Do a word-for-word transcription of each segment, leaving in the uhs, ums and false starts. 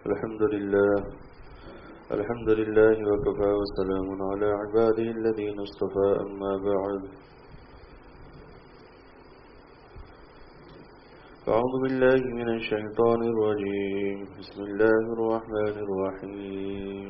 الحمد لله الحمد لله وكفى وسلام على عباده الذين اصطفى أما بعد أعوذ بالله من الشيطان الرجيم بسم الله الرحمن الرحيم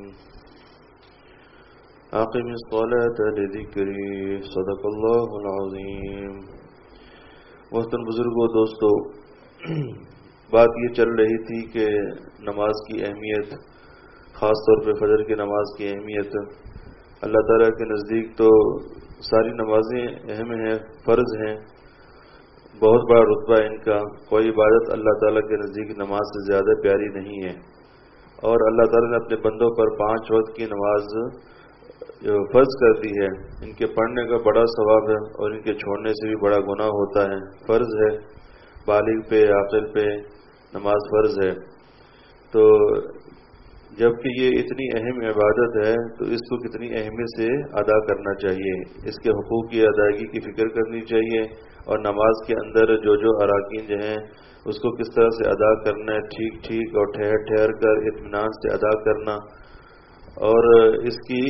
أقم الصلاة لذكري صدق الله العظيم. محترم بزرگوں دوستو، بات یہ چل رہی تھی کہ نماز کی اہمیت، خاص طور پہ فجر کی نماز کی اہمیت. اللہ تعالیٰ کے نزدیک تو ساری نمازیں اہم ہیں، فرض ہیں، بہت بڑا رتبہ ہے ان کا. کوئی عبادت اللہ تعالیٰ کے نزدیک نماز سے زیادہ پیاری نہیں ہے. اور اللہ تعالیٰ نے اپنے بندوں پر پانچ وقت کی نماز جو فرض کر دی ہے، ان کے پڑھنے کا بڑا ثواب ہے اور ان کے چھوڑنے سے بھی بڑا گناہ ہوتا ہے. فرض ہے، بالغ پہ عاقل پہ نماز فرض ہے. تو جبکہ یہ اتنی اہم عبادت ہے تو اس کو کتنی اہمیت سے ادا کرنا چاہیے، اس کے حقوق کی ادائیگی کی فکر کرنی چاہیے، اور نماز کے اندر جو جو اراکین جو ہیں اس کو کس طرح سے ادا کرنا ہے، ٹھیک ٹھیک اور ٹھہر ٹھہر کر اطمینان سے ادا کرنا. اور اس کی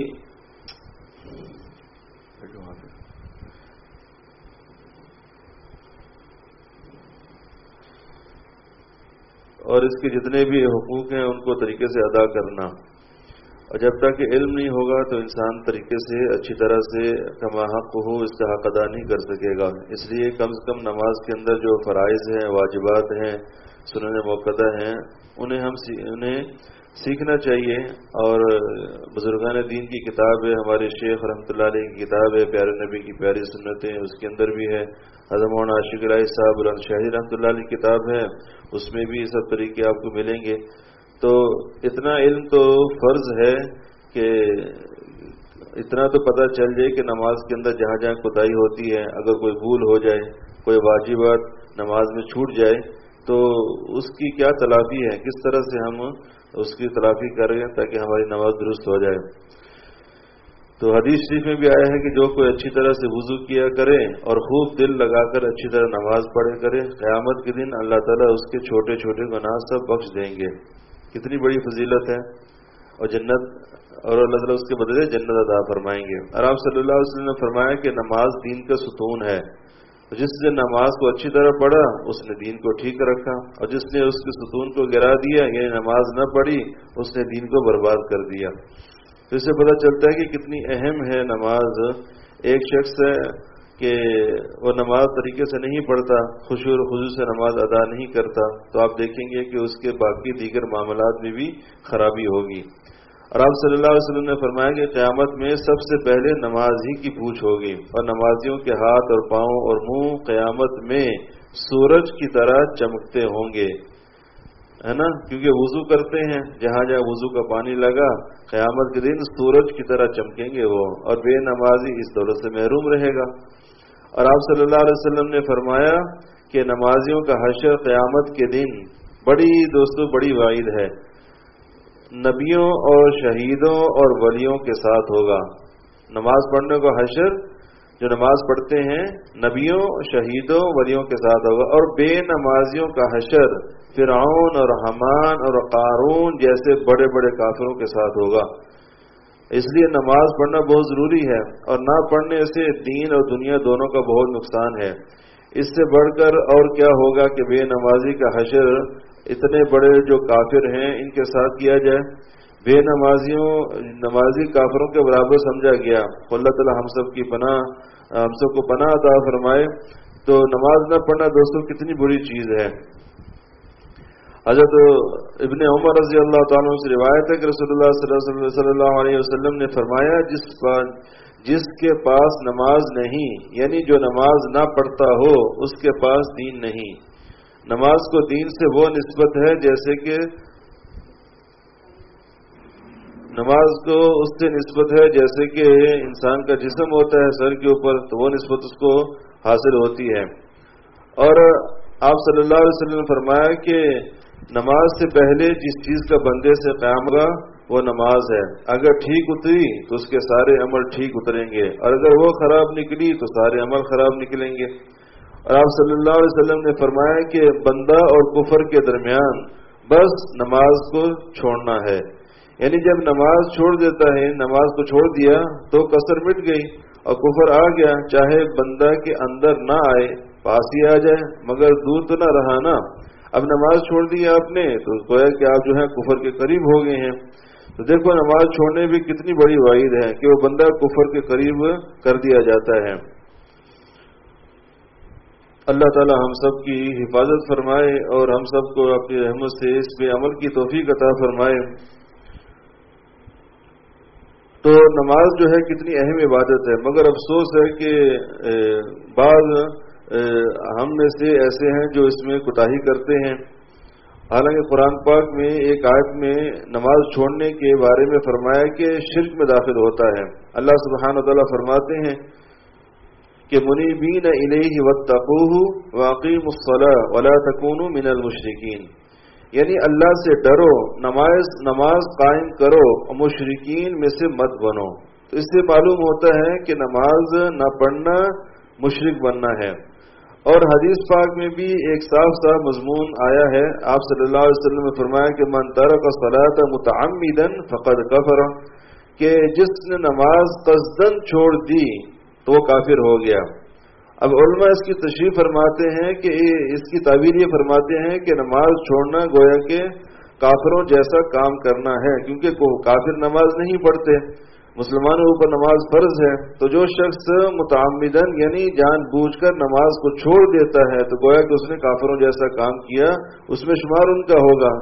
اور اس کے جتنے بھی حقوق ہیں ان کو طریقے سے ادا کرنا. اور جب تک کہ علم نہیں ہوگا تو انسان طریقے سے اچھی طرح سے کما حق ہو اس کا حق ادا نہیں کر سکے گا. اس لیے کم سے کم نماز کے اندر جو فرائض ہیں، واجبات ہیں، سنن موقدہ ہیں، انہیں ہم انہیں سیکھنا چاہیے. اور بزرگان دین کی کتاب ہے، ہمارے شیخ رحمۃ اللہ علیہ کی کتاب ہے پیارے نبی کی پیاری سنتیں، اس کے اندر بھی ہے. حضرت مولانا عاشق الہی صاحب بلند شاہی رحمۃ اللہ علیہ کی کتاب ہے، اس میں بھی یہ سب طریقے آپ کو ملیں گے. تو اتنا علم تو فرض ہے کہ اتنا تو پتہ چل جائے کہ نماز کے اندر جہاں جہاں کوتاہی ہوتی ہے، اگر کوئی بھول ہو جائے، کوئی واجبات نماز میں چھوٹ جائے تو اس کی کیا تلافی ہے، کس طرح سے ہم اس کی تلافی کریں تاکہ ہماری نماز درست ہو جائے. تو حدیث شریف میں بھی آیا ہے کہ جو کوئی اچھی طرح سے وضو کیا کرے اور خوب دل لگا کر اچھی طرح نماز پڑھے کرے، قیامت کے دن اللہ تعالیٰ اس کے چھوٹے چھوٹے گناہ سب بخش دیں گے. کتنی بڑی فضیلت ہے. اور جنت اور اللہ تعالیٰ اس کے بدلے جنت عطا فرمائیں گے. اور آپ صلی اللہ علیہ وسلم نے فرمایا کہ نماز دین کا ستون ہے. جس نے نماز کو اچھی طرح پڑھا اس نے دین کو ٹھیک رکھا، اور جس نے اس کے ستون کو گرا دیا یعنی نماز نہ پڑھی اس نے دین کو برباد کر دیا. تو اس سے پتہ چلتا ہے کہ کتنی اہم ہے نماز. ایک شخص ہے کہ وہ نماز طریقے سے نہیں پڑھتا، خشوع و خضوع سے نماز ادا نہیں کرتا، تو آپ دیکھیں گے کہ اس کے باقی دیگر معاملات میں بھی خرابی ہوگی. اور آپ صلی اللہ علیہ وسلم نے فرمایا کہ قیامت میں سب سے پہلے نماز ہی کی پوچھ ہوگی، اور نمازیوں کے ہاتھ اور پاؤں اور منہ قیامت میں سورج کی طرح چمکتے ہوں گے، ہے نا، کیونکہ وضو کرتے ہیں، جہاں جہاں وضو کا پانی لگا قیامت کے دن سورج کی طرح چمکیں گے وہ، اور بے نمازی اس دولت سے محروم رہے گا. اور آپ صلی اللہ علیہ وسلم نے فرمایا کہ نمازیوں کا حشر قیامت کے دن بڑی دوستو بڑی وعید ہے، نبیوں اور شہیدوں اور ولیوں کے ساتھ ہوگا. نماز پڑھنے کا حشر جو نماز پڑھتے ہیں نبیوں، شہیدوں، ولیوں کے ساتھ ہوگا. اور بے نمازیوں کا حشر فرعون اور حمان اور قارون جیسے بڑے بڑے کافروں کے ساتھ ہوگا. اس لیے نماز پڑھنا بہت ضروری ہے، اور نہ پڑھنے سے دین اور دنیا دونوں کا بہت نقصان ہے. اس سے بڑھ کر اور کیا ہوگا کہ بے نمازی کا حشر اتنے بڑے جو کافر ہیں ان کے ساتھ کیا جائے. بے نمازیوں نمازی کافروں کے برابر سمجھا گیا. اللہ تعالیٰ ہم سب کی پناہ ہم سب کو پناہ عطا فرمائے. تو نماز نہ پڑھنا دوستوں کتنی بری چیز ہے. حضرت ابن عمر رضی اللہ تعالیٰ عنہ سے روایت ہے کہ رسول اللہ صلی اللہ علیہ وسلم نے فرمایا جس جس کے پاس نماز نہیں، یعنی جو نماز نہ پڑھتا ہو اس کے پاس دین نہیں. نماز کو دین سے وہ نسبت ہے جیسے کہ نماز کو اس سے نسبت ہے جیسے کہ انسان کا جسم ہوتا ہے سر کے اوپر، تو وہ نسبت اس کو حاصل ہوتی ہے. اور آپ صلی اللہ علیہ وسلم نے فرمایا کہ نماز سے پہلے جس چیز کا بندے سے قیام ہوگا وہ نماز ہے. اگر ٹھیک اتری تو اس کے سارے عمل ٹھیک اتریں گے، اور اگر وہ خراب نکلی تو سارے عمل خراب نکلیں گے. اور آپ صلی اللہ علیہ وسلم نے فرمایا کہ بندہ اور کفر کے درمیان بس نماز کو چھوڑنا ہے. یعنی جب نماز چھوڑ دیتا ہے، نماز کو چھوڑ دیا تو کسر مٹ گئی اور کفر آ گیا، چاہے بندہ کے اندر نہ آئے، پاس ہی آ جائے مگر دور تو نہ رہا نا. اب نماز چھوڑ دی آپ نے تو گویا کہ آپ جو ہے کفر کے قریب ہو گئے ہیں. تو دیکھو نماز چھوڑنے بھی کتنی بڑی وعید ہے کہ وہ بندہ کفر کے قریب کر دیا جاتا ہے. اللہ تعالی ہم سب کی حفاظت فرمائے اور ہم سب کو اپنی رحمت سے اس پہ عمل کی توفیق عطا فرمائے. تو نماز جو ہے کتنی اہم عبادت ہے، مگر افسوس ہے کہ بعض ہم میں سے ایسے ہیں جو اس میں کوتاہی کرتے ہیں. حالانکہ قرآن پاک میں ایک آیت میں نماز چھوڑنے کے بارے میں فرمایا کہ شرک میں داخل ہوتا ہے. اللہ سبحانہ وتعالی فرماتے ہیں کہ منیبین الیہ واتقوہ واقیموا الصلاۃ ولا تکونوا من المشرکین، یعنی اللہ سے ڈرو، نماز نماز قائم کرو اور مشرکین میں سے مت بنو. تو اس سے معلوم ہوتا ہے کہ نماز نہ پڑھنا مشرک بننا ہے. اور حدیث پاک میں بھی ایک صاف صاف مضمون آیا ہے. آپ صلی اللہ علیہ وسلم نے فرمایا کہ من ترک الصلاۃ متعمدا فقد کفر، کہ جس نے نماز قصدن چھوڑ دی تو وہ کافر ہو گیا. اب علماء اس کی تشریح فرماتے ہیں کہ اس کی تعبیر یہ فرماتے ہیں کہ نماز چھوڑنا گویا کہ کافروں جیسا کام کرنا ہے، کیونکہ کافر نماز نہیں پڑھتے، مسلمانوں اوپر نماز فرض ہے. تو جو شخص متعمدن یعنی جان بوجھ کر نماز کو چھوڑ دیتا ہے تو گویا کہ اس نے کافروں جیسا کام کیا، اس میں شمار ان کا ہوگا.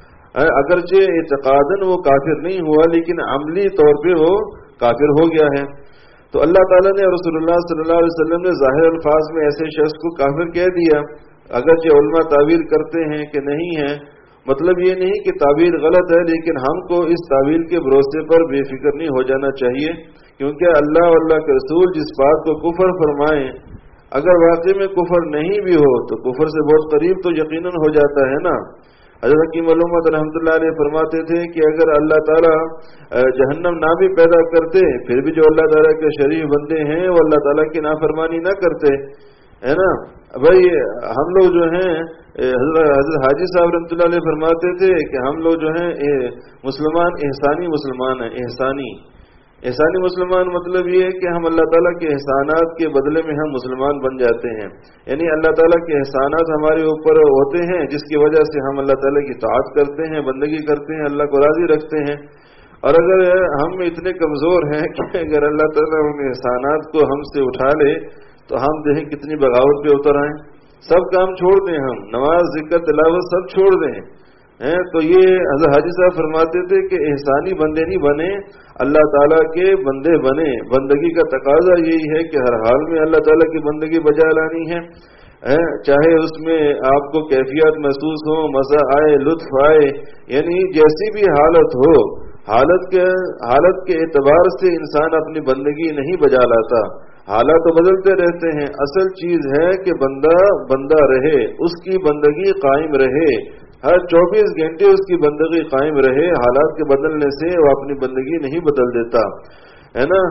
اگرچہ اعتقاداً وہ کافر نہیں ہوا لیکن عملی طور پہ وہ کافر ہو گیا ہے. تو اللہ تعالیٰ نے رسول اللہ صلی اللہ علیہ وسلم نے ظاہر الفاظ میں ایسے شخص کو کافر کہہ دیا. اگرچہ علماء تعویل کرتے ہیں کہ نہیں ہے، مطلب یہ نہیں کہ تعویل غلط ہے، لیکن ہم کو اس تعویل کے بھروسے پر بے فکر نہیں ہو جانا چاہیے، کیونکہ اللہ اور اللہ کے رسول جس بات کو کفر فرمائیں اگر واقعی میں کفر نہیں بھی ہو تو کفر سے بہت قریب تو یقیناً ہو جاتا ہے نا. حضرت حکیم علومت رحمۃ اللہ علیہ فرماتے تھے کہ اگر اللہ تعالیٰ جہنم نہ بھی پیدا کرتے پھر بھی جو اللہ تعالیٰ کے شریف بندے ہیں وہ اللہ تعالیٰ کی نافرمانی نہ کرتے، ہے نا. بھائی ہم لوگ جو ہیں حضرت حاجی صاحب رحمۃ اللہ علیہ فرماتے تھے کہ ہم لوگ جو ہیں مسلمان احسانی مسلمان ہیں. احسانی احسانی مسلمان مطلب یہ ہے کہ ہم اللہ تعالیٰ کے احسانات کے بدلے میں ہم مسلمان بن جاتے ہیں. یعنی اللہ تعالیٰ کے احسانات ہمارے اوپر ہوتے ہیں جس کی وجہ سے ہم اللہ تعالیٰ کی طاعت کرتے ہیں، بندگی کرتے ہیں، اللہ کو راضی رکھتے ہیں. اور اگر ہم اتنے کمزور ہیں کہ اگر اللہ تعالیٰ ان احسانات کو ہم سے اٹھا لے تو ہم دیکھیں کتنی بغاوت پہ اتر آئیں. سب کام چھوڑ دیں، ہم نماز ذکر تلاوت سب چھوڑ دیں. تو یہ حضرت حاجی صاحب فرماتے تھے کہ احسانی بندے نہیں بنے، اللہ تعالیٰ کے بندے بنے. بندگی کا تقاضا یہی ہے کہ ہر حال میں اللہ تعالیٰ کی بندگی بجا لانی ہے، چاہے اس میں آپ کو کیفیت محسوس ہو، مزہ آئے، لطف آئے، یعنی جیسی بھی حالت ہو، حالت کے حالت کے اعتبار سے انسان اپنی بندگی نہیں بجا لاتا. حالات تو بدلتے رہتے ہیں، اصل چیز ہے کہ بندہ بندہ رہے، اس کی بندگی قائم رہے، ہر چوبیس گھنٹے اس کی بندگی قائم رہے. حالات کے بدلنے سے وہ اپنی بندگی نہیں بدل دیتا، ہے نا.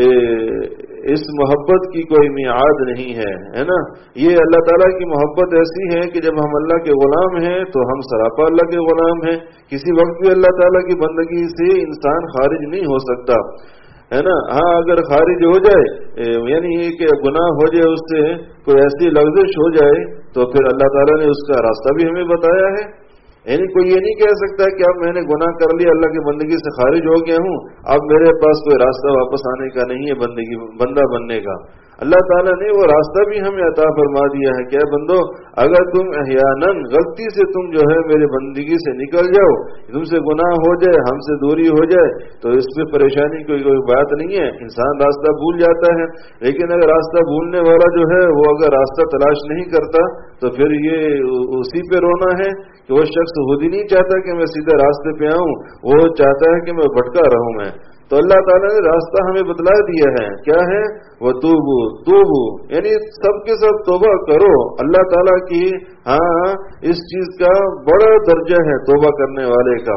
اس محبت کی کوئی میعاد نہیں ہے، ہے نا. یہ اللہ تعالیٰ کی محبت ایسی ہے کہ جب ہم اللہ کے غلام ہیں تو ہم سراپا اللہ کے غلام ہیں. کسی وقت بھی اللہ تعالیٰ کی بندگی سے انسان خارج نہیں ہو سکتا، ہے نا. ہاں اگر خارج ہو جائے یعنی یہ کہ گناہ ہو جائے، اس سے کوئی ایسی لغزش ہو جائے تو پھر اللہ تعالیٰ نے اس کا راستہ بھی ہمیں بتایا ہے. یعنی کوئی یہ نہیں کہہ سکتا کہ اب میں نے گناہ کر لیا، اللہ کی بندگی سے خارج ہو گیا ہوں، اب میرے پاس کوئی راستہ واپس آنے کا نہیں ہے بندگی بندہ بننے کا. اللہ تعالیٰ نے وہ راستہ بھی ہمیں عطا فرما دیا ہے. کیا بندو، اگر تم احیاناً غلطی سے تم جو ہے میری بندگی سے نکل جاؤ، تم سے گناہ ہو جائے، ہم سے دوری ہو جائے تو اس میں پریشانی کوئی کوئی بات نہیں ہے. انسان راستہ بھول جاتا ہے، لیکن اگر راستہ بھولنے والا جو ہے وہ اگر راستہ تلاش نہیں کرتا تو پھر یہ اسی پہ رونا ہے کہ وہ شخص خود ہی نہیں چاہتا کہ میں سیدھے راستے پہ آؤں، وہ چاہتا ہے کہ میں بھٹکا رہوں میں. تو اللہ تعالیٰ نے راستہ ہمیں بتلا دیا ہے. کیا ہے وہ توبو توبو، یعنی سب کے سب توبہ کرو. اللہ تعالیٰ کی ہاں اس چیز کا بڑا درجہ ہے توبہ کرنے والے کا.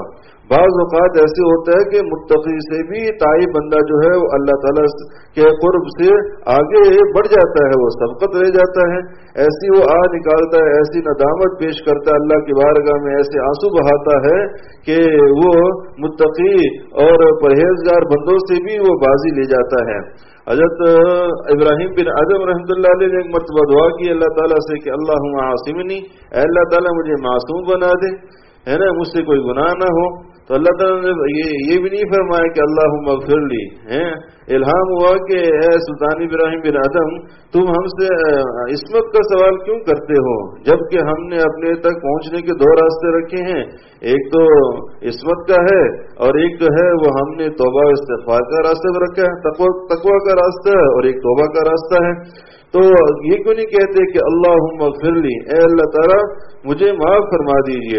بعض اوقات ایسے ہوتا ہے کہ متقی سے بھی تائی بندہ جو ہے وہ اللہ تعالیٰ کے قرب سے آگے بڑھ جاتا ہے، وہ سبقت رہ جاتا ہے، ایسی وہ آ نکالتا ہے، ایسی ندامت پیش کرتا ہے اللہ کی بارگاہ میں، ایسے آنسو بہاتا ہے کہ وہ متقی اور پرہیزگار بندوں سے بھی وہ بازی لے جاتا ہے۔ حضرت ابراہیم بن ادم رحمۃ اللہ علیہ نے ایک مرتبہ دعا کی اللہ تعالیٰ سے کہ اللہم عاصمنی، اے اللہ تعالیٰ مجھے معصوم بنا دے، ہے نا، مجھ سے کوئی گناہ نہ ہو۔ تو اللہ تعالیٰ نے یہ یہ بھی نہیں فرمایا کہ اللہم اغفر لی، الہام ہوا کہ اے سلطان ابراہیم بن ادم تم ہم سے عصمت کا سوال کیوں کرتے ہو، جبکہ ہم نے اپنے تک پہنچنے کے دو راستے رکھے ہیں، ایک تو عصمت کا ہے اور ایک جو ہے وہ ہم نے توبہ استغفار کا راستہ رکھا ہے، تقویٰ کا راستہ ہے اور ایک توبہ کا راستہ ہے۔ تو یہ کیوں نہیں کہتے کہ اللہم اغفر لی، اے اللہ تعالیٰ مجھے معاف فرما دیجیے،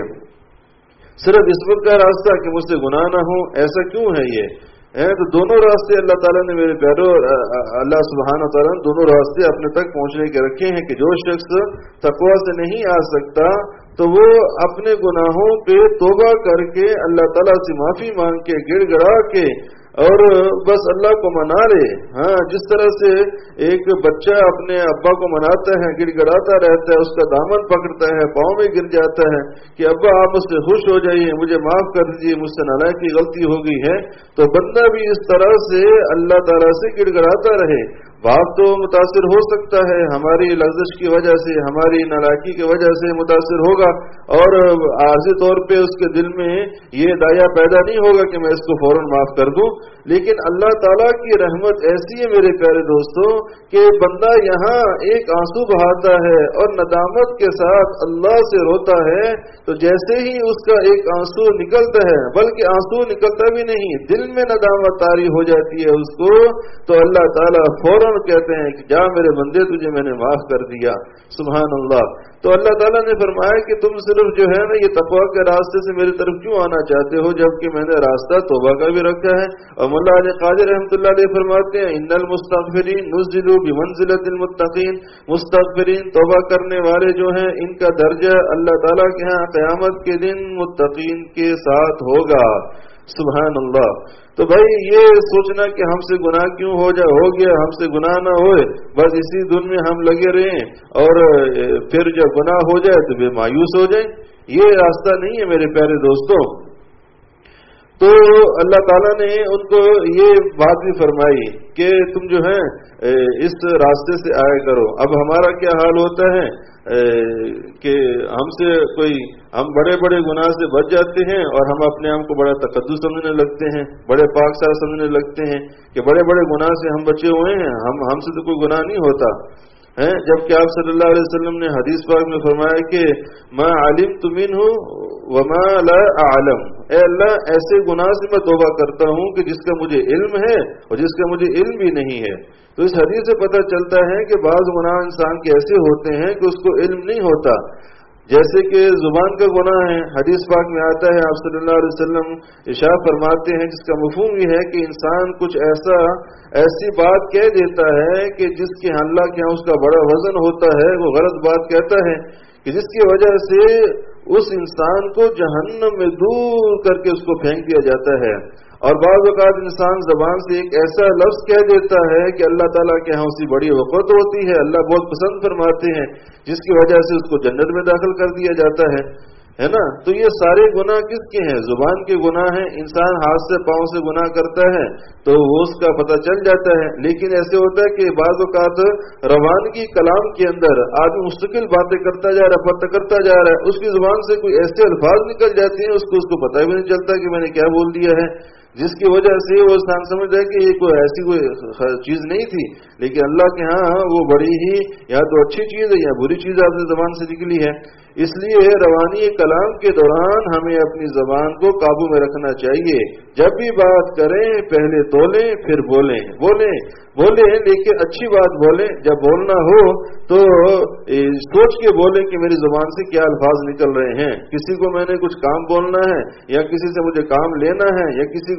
صرف عصمت کا راستہ کہ مجھ سے گناہ نہ ہو، ایسا کیوں ہے یہ؟ تو دونوں راستے اللہ تعالیٰ نے میرے پیارو اللہ سبحانہ تعالیٰ نے دونوں راستے اپنے تک پہنچنے کے رکھے ہیں کہ جو شخص تقویٰ سے نہیں آ سکتا تو وہ اپنے گناہوں پہ توبہ کر کے اللہ تعالیٰ سے معافی مانگ کے گڑ گڑا کے اور بس اللہ کو منا لے۔ ہاں، جس طرح سے ایک بچہ اپنے ابا کو مناتا ہے، گڑ گڑاتا رہتا ہے، اس کا دامن پکڑتا ہے، پاؤں میں گر جاتا ہے کہ ابا آپ مجھ سے خوش ہو جائیے، مجھے معاف کر دیجیے، مجھ سے نالائق کی غلطی ہو گئی ہے، تو بندہ بھی اس طرح سے اللہ تعالیٰ سے گڑ گڑاتا رہے۔ باپ تو متاثر ہو سکتا ہے، ہماری لغزش کی وجہ سے، ہماری نالائکی کی وجہ سے متاثر ہوگا، اور عارضی طور پہ اس کے دل میں یہ دایا پیدا نہیں ہوگا کہ میں اس کو فوراً معاف کر دوں، لیکن اللہ تعالیٰ کی رحمت ایسی ہے میرے پیارے دوستوں کہ بندہ یہاں ایک آنسو بہاتا ہے اور ندامت کے ساتھ اللہ سے روتا ہے، تو جیسے ہی اس کا ایک آنسو نکلتا ہے، بلکہ آنسو نکلتا بھی نہیں، دل میں ندامت طاری ہو جاتی ہے اس کو، تو اللہ تعالیٰ فوراً کہتے ہیں کہ جا میرے بندے تجھے میں نے معاف کر دیا۔ سبحان اللہ۔ تو اللہ تعالیٰ نے فرمایا کہ تم صرف جو ہے نا یہ تقویٰ کے راستے سے میری طرف کیوں آنا چاہتے ہو، جبکہ میں نے راستہ توبہ کا بھی رکھا ہے۔ اور مولا علی قادری رحمۃ اللہ علیہ فرماتے ہیں ان المستغفرین نزلوا بمنزلۃ المتقین، مستغفرین توبہ کرنے والے جو ہیں ان کا درجہ اللہ تعالیٰ کے ہاں قیامت کے دن متقین کے ساتھ ہوگا۔ سبحان اللہ۔ تو بھائی یہ سوچنا کہ ہم سے گناہ کیوں ہو جائے ہو گیا، ہم سے گناہ نہ ہوئے، بس اسی دن میں ہم لگے رہیں اور پھر جب گناہ ہو جائے تو بے مایوس ہو جائیں، یہ راستہ نہیں ہے میرے پیارے دوستوں۔ تو اللہ تعالیٰ نے ان کو یہ بات بھی فرمائی کہ تم جو ہے اس راستے سے آیا کرو۔ اب ہمارا کیا حال ہوتا ہے کہ ہم سے کوئی ہم بڑے بڑے گناہ سے بچ جاتے ہیں اور ہم اپنے آپ کو بڑا تقدس سمجھنے لگتے ہیں، بڑے پاک صاحب سمجھنے لگتے ہیں کہ بڑے بڑے گناہ سے ہم بچے ہوئے ہیں، ہم ہم سے تو کوئی گناہ نہیں ہوتا ہے، جبکہ آپ صلی اللہ علیہ وسلم نے حدیث پاک میں فرمایا کہ ما علمت منہ وما لا اعلم، اے اللہ ایسے گناہ سے میں توبہ کرتا ہوں کہ جس کا مجھے علم ہے اور جس کا مجھے علم بھی نہیں ہے۔ تو اس حدیث سے پتہ چلتا ہے کہ بعض گناہ انسان کے ایسے ہوتے ہیں کہ اس کو علم نہیں ہوتا، جیسے کہ زبان کا گناہ ہے، حدیث پاک میں آتا ہے آپ صلی اللہ علیہ وسلم ارشاد فرماتے ہیں جس کا مفہوم یہ ہے کہ انسان کچھ ایسا ایسی بات کہہ دیتا ہے کہ جس کے اللہ کے یہاں اس کا بڑا وزن ہوتا ہے، وہ غلط بات کہتا ہے کہ جس کی وجہ سے اس انسان کو جہنم میں دور کر کے اس کو پھینک دیا جاتا ہے۔ اور بعض اوقات انسان زبان سے ایک ایسا لفظ کہہ دیتا ہے کہ اللہ تعالیٰ کے ہاں اس کی بڑی وقت ہوتی ہے، اللہ بہت پسند فرماتے ہیں، جس کی وجہ سے اس کو جنت میں داخل کر دیا جاتا ہے، ہے نا۔ تو یہ سارے گناہ کس کے ہیں؟ زبان کے گناہ ہیں۔ انسان ہاتھ سے پاؤں سے گناہ کرتا ہے تو وہ اس کا پتہ چل جاتا ہے، لیکن ایسے ہوتا ہے کہ بعض اوقات روانگی کلام کے اندر آدمی مستقل باتیں کرتا جا رہا ہے، باتیں کرتا جا رہا ہے، اس کی زبان سے کوئی ایسے الفاظ نکل جاتے ہیں اس کو اس کو پتہ بھی نہیں چلتا کہ میں نے کیا بول دیا ہے، جس کی وجہ سے وہ انسان سمجھ ہے کہ یہ کوئی ایسی کوئی چیز نہیں تھی، لیکن اللہ کے ہاں وہ بڑی ہی یا تو اچھی چیز ہے یا بری چیز آپ کی زبان سے نکلی ہے۔ اس لیے روانی کلام کے دوران ہمیں اپنی زبان کو قابو میں رکھنا چاہیے، جب بھی بات کریں پہلے تولیں پھر بولیں بولیں بولیں لیکن اچھی بات بولیں، جب بولنا ہو تو سوچ کے بولیں کہ میری زبان سے کیا الفاظ نکل رہے ہیں۔ کسی کو میں نے کچھ کام بولنا ہے یا کسی سے مجھے کام لینا ہے یا کسی کو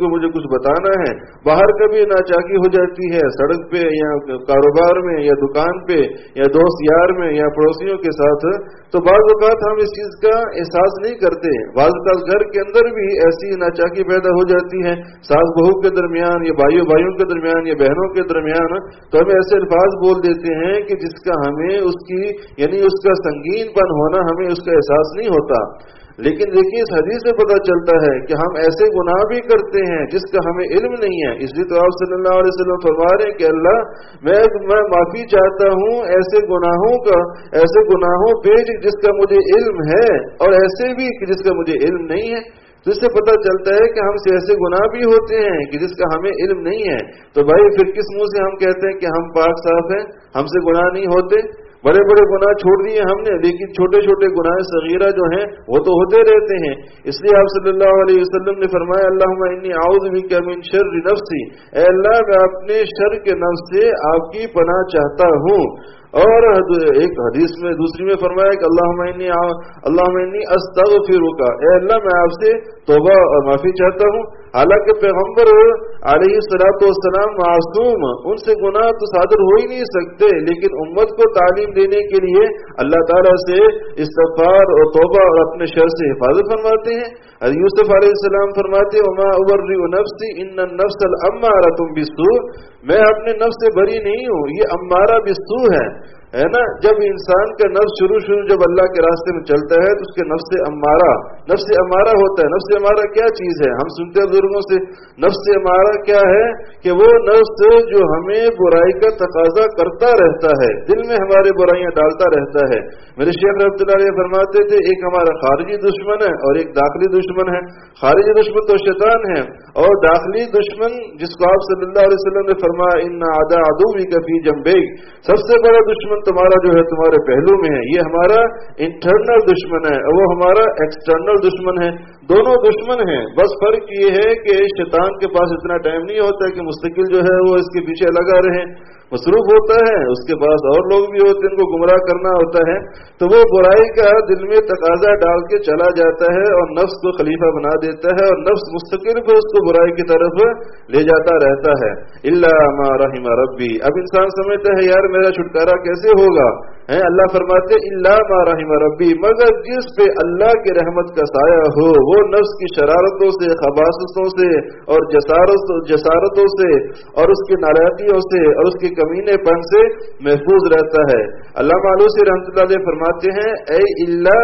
को मुझे कुछ बताना है, बाहर कभी नाचाकी हो जाती है, सड़क पे या कारोबार में या दुकान पे या दोस्त यार में या पड़ोसियों के साथ, तो बाज़ औक़ात हम इस चीज का एहसास नहीं करते। बाज़ औक़ात घर के अंदर भी ऐसी नाचाकी पैदा हो जाती है, सास बहू के दरमियान या भाइयों भाइयों के दरमियान या बहनों के दरमियान, तो हमें ऐसे अल्फाज बोल देते हैं कि जिसका हमें उसकी यानी उसका संगीनपन होना हमें उसका एहसास नहीं होता। लेकिन देखिए इस हदीस से पता चलता है कि हम ऐसे गुनाह भी करते हैं जिसका हमें इल्म नहीं है। इसलिए तो आप सल्लल्लाहु अलैहि वसल्लम फरमा रहे हैं कि अल्लाह मैं मैं माफी चाहता हूँ ऐसे गुनाहों का, ऐसे गुनाहों पे जिसका मुझे इल्म है और ऐसे भी कि जिसका मुझे इल्म नहीं है। तो इससे पता चलता है कि हमसे ऐसे गुनाह भी होते हैं कि जिसका हमें इल्म नहीं है। तो भाई फिर किस मुंह से हम कहते हैं कि हम पाक साफ हैं, हमसे गुनाह नहीं होते? बड़े बड़े गुनाह छोड़ दिए हमने, लेकिन छोटे छोटे गुनाह सगीरा जो हैं वो तो होते रहते हैं। इसलिए आप सल्लल्लाहु अलैहि वसल्लम ने फरमाया अल्लाहुम्मा इन्नी आऊज़ु बिका मिन शर्रि नफ्सी, ऐ अल्लाह मैं अपने शर के नफ्स से आपकी पनाह चाहता हूँ। और एक हदीस में दूसरी में फरमाया कि अल्लाहुम्मा इन्नी अल्लाहुम्मा इन्नी अस्तगफिरुका, ऐ अल्लाह मैं आपसे तौबा और माफी चाहता हूँ। हालांकि पैगम्बर अलैहिस्सलातु वस्सलाम मासूम, उनसे गुनाह तो सादर हो ही नहीं सकते, लेकिन उम्मत को तालीम देने के लिए अल्लाह ताला से इस्तिग़फ़ार और तौबा और अपने शर से हिफाजत फरमाते हैं। हज़रत यूसुफ अलैहिस्सलाम फरमाते वमा उबर्रिउ नफ्सी इन्न नफ्सल अम्मारतुम बिस्सू, मैं अपने नफ्स से बरी नहीं हूँ, ये अम्मारा बिस्सू है, है ना। जब इंसान का नफ्स शुरू शुरू जब अल्लाह के रास्ते में चलता है तो उसके नफ्स से अम्मारा नफ्स से अम्मारा होता है। नफ्स से अम्मारा क्या चीज है? हम सुनते हैं बुजुर्गों से, नफ्स से अम्मारा क्या है कि वो नफ्स जो हमें बुराई का तकाजा करता रहता है, दिल में हमारे बुराइयां डालता रहता है। मेरे शेख रहमतुल्लाह अलैह फरमाते थे एक हमारा खारिजी दुश्मन है और एक दाखिली दुश्मन है। खारिजी दुश्मन तो शैतान है और दाखिली दुश्मन जिसको आप सल्लल्लाहु अलैहि वसल्लम ने फरमाया इन्ना आदा अदुव्विका फी जंबैक, सबसे बड़ा दुश्मन तुम्हारा जो है तुम्हारे पहलू में है। ये हमारा इंटरनल दुश्मन है और वो हमारा एक्सटर्नल दुश्मन है, दोनों दुश्मन हैं। बस फर्क ये है कि शैतान के पास इतना टाइम नहीं होता कि मुस्तकिल जो है वो इसके पीछे लगा रहे, मसरूफ होता है, उसके पास और लोग भी होते हैं, इनको गुमराह करना होता है, तो वो बुराई का दिल में तकाजा डाल के चला जाता है और नफ्स को खलीफा बना देता है और नफ्स मुस्तकिल को उसको बुराई की तरफ ले जाता रहता है। इल्ला मा रहिमा रब्बी, अब इंसान समझता है यार मेरा छुटकारा कैसे होगा, है अल्लाह फरमाते इल्ला मा रहिमा रब्बी, मगर जिस पे अल्लाह की रहमत का साया हो वो नफ्स की शरारतों से, खबासतों से और जसारतों से और उसकी नालायकियों से और उसकी कमीनेपन से महफूज रहता है। अल्लामा आलूसी रहमतुल्लाह अलैह फरमाते हैं ऐ इल्ला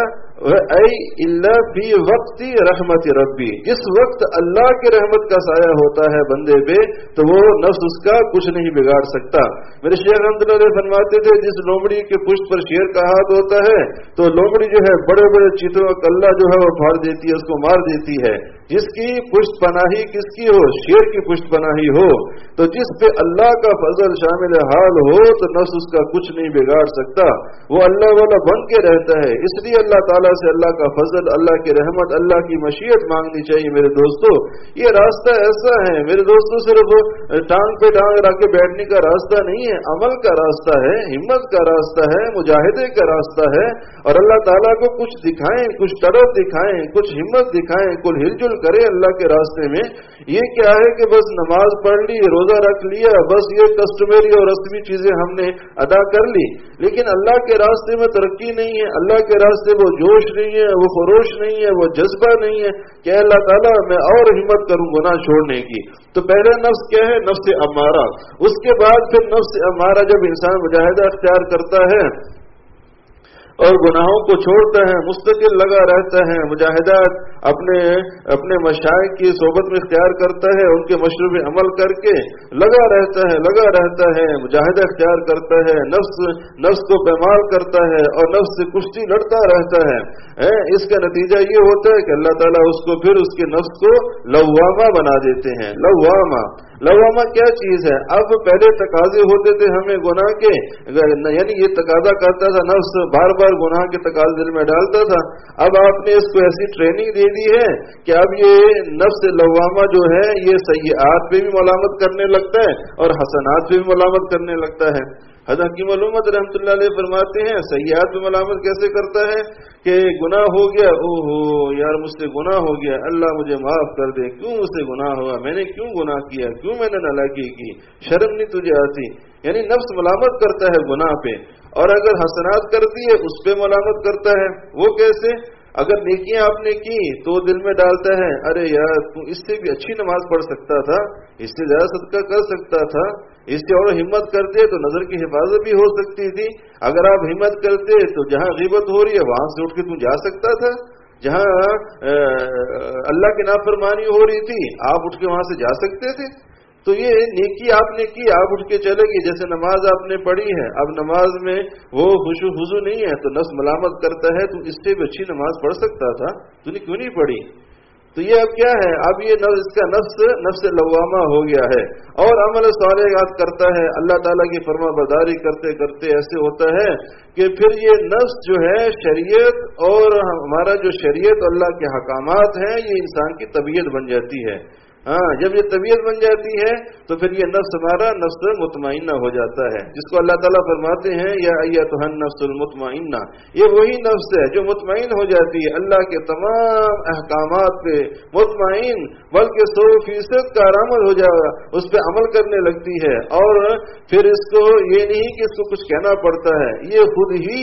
ऐ इल्ला फी वक्ति रहमत रब्बी, जिस वक्त अल्लाह की रहमत का साया होता है बंदे पे तो वो नफ्स उसका कुछ नहीं बिगाड़ सकता। मेरे शेख रहमतुल्लाह अलैह फरमाते थे जिस लोमड़ी के पुष्ट पर शेर का हाथ होता है तो लोमड़ी जो है बड़े बड़े चीतों का कल्ला जो है वो फाड़ देती है, उसको मार देती है। जिसकी पुष्ट पनाही किसकी हो? शेर की पुष्ट पनाही हो। तो जिस पे अल्लाह का फजल शामिल हाल हो तो नफ्स उसका कुछ नहीं बिगाड़ सकता, वो अल्लाह वाला बन के रहता है। इसलिए अल्लाह ताला से अल्लाह का फजल, अल्लाह की रहमत, अल्लाह की मशीयत मांगनी चाहिए। मेरे दोस्तों ये रास्ता ऐसा है मेरे दोस्तों, सिर्फ टांग पे टांग रख के बैठने का रास्ता नहीं है, अमल का रास्ता है, हिम्मत का रास्ता है, मुजाहिदे का रास्ता है। और अल्लाह ताला को कुछ दिखाएं, कुछ तरफ दिखाएं, कुछ हिम्मत दिखाएं, कुछ हिलजुल करे अल्लाह के रास्ते में। ये क्या है कि बस नमाज पढ़ ली, रोजा रख लिया, बस ये कस्टमरी और रस्मी चीजें हमने अदा कर ली, लेकिन अल्लाह के रास्ते में तरक्की नहीं है, अल्लाह के रास्ते वो जोश नहीं है, वो खरोश नहीं है, वो जज्बा नहीं है कि अल्लाह ताला मैं और हिम्मत करूं गुनाह छोड़ने की। तो पहले नफ्स क्या है? नफ्स अम्मारा। उसके बाद फिर नफ्स अम्मारा जब इंसान मुजाहिदा अख्तियार करता है और गुनाहों को छोड़ता है, मुस्तकिल लगा रहता है, मुजाहिदात अपने अपने मशाइख की सोबत में इख्तियार करता है, उनके मशरूब अमल करके लगा रहता है लगा रहता है मुजाहिदा इख्तियार करता है, नफ्स नफ्स को पैमाल करता है और नफ्स से कुश्ती लड़ता रहता है, है? इसका नतीजा ये होता है कि अल्लाह ताला उसको फिर उसके नफ्स को लव्वामा बना देते हैं। लव्वामा लव्वामा क्या चीज है? अब पहले तकाजे होते थे हमें गुनाह के, यानी ये तकाजा करता था नफ्स, बार बार गुनाह के तकाजे दिल में डालता था। अब आपने इसको ऐसी ट्रेनिंग दे दी है कि अब ये नफ्स लव्वामा जो है ये सय्यात पे भी मलामत करने लगता है और हसनात पे भी मलामत करने लगता है। حضرت حکیم الامت رحمۃ اللہ علیہ فرماتے ہیں سیئات میں ملامت کیسے کرتا ہے کہ گناہ ہو گیا، او ہو یار مجھ سے گناہ ہو گیا، اللہ مجھے معاف کر دے، کیوں مجھ سے گناہ ہوا، میں نے کیوں گناہ کیا، کیوں میں نے نالاکی کی، شرم نہیں تجھے آتی، یعنی نفس ملامت کرتا ہے گناہ پہ. اور اگر حسنات کرتی ہے اس پہ ملامت کرتا ہے. وہ کیسے؟ اگر نیکیاں آپ نے کی تو دل میں ڈالتا ہے ارے یار تو اس سے بھی اچھی نماز پڑھ سکتا تھا، اس سے زیادہ صدقہ کر سکتا تھا، اس سے اور ہمت کرتے تو نظر کی حفاظت بھی ہو سکتی تھی. اگر آپ ہمت کرتے تو جہاں غیبت ہو رہی ہے وہاں سے اٹھ کے تم جا سکتا تھا، جہاں اللہ کی نافرمانی ہو رہی تھی آپ اٹھ کے وہاں سے جا سکتے تھے. تو یہ نیکی آپ نے کی، آپ اٹھ کے چلے گی. جیسے نماز آپ نے پڑھی ہے، اب نماز میں وہ خشوع خضوع نہیں ہے تو نفس ملامت کرتا ہے تو اس سے بھی اچھی نماز پڑھ سکتا تھا، تو نے کیوں نہیں پڑھی؟ تو یہ اب کیا ہے؟ اب یہ نفس اس کا نفس نفس لوامہ ہو گیا ہے اور عمل صالحات کرتا ہے، اللہ تعالیٰ کی فرما برداری کرتے کرتے ایسے ہوتا ہے کہ پھر یہ نفس جو ہے شریعت اور ہمارا جو شریعت اللہ کے حکامات ہیں یہ انسان کی طبیعت بن جاتی ہے. ہاں جب یہ طبیعت بن جاتی ہے تو پھر یہ نفس ہمارا نفس مطمئنہ ہو جاتا ہے، جس کو اللہ تعالیٰ فرماتے ہیں یا ایتھا النفس المطمئنہ. یہ وہی نفس ہے جو مطمئن ہو جاتی ہے اللہ کے تمام احکامات پہ، مطمئن بلکہ سو فیصد کارآمد ہو جائے گا، اس پہ عمل کرنے لگتی ہے. اور پھر اس کو یہ نہیں کہ اس کو کچھ کہنا پڑتا ہے، یہ خود ہی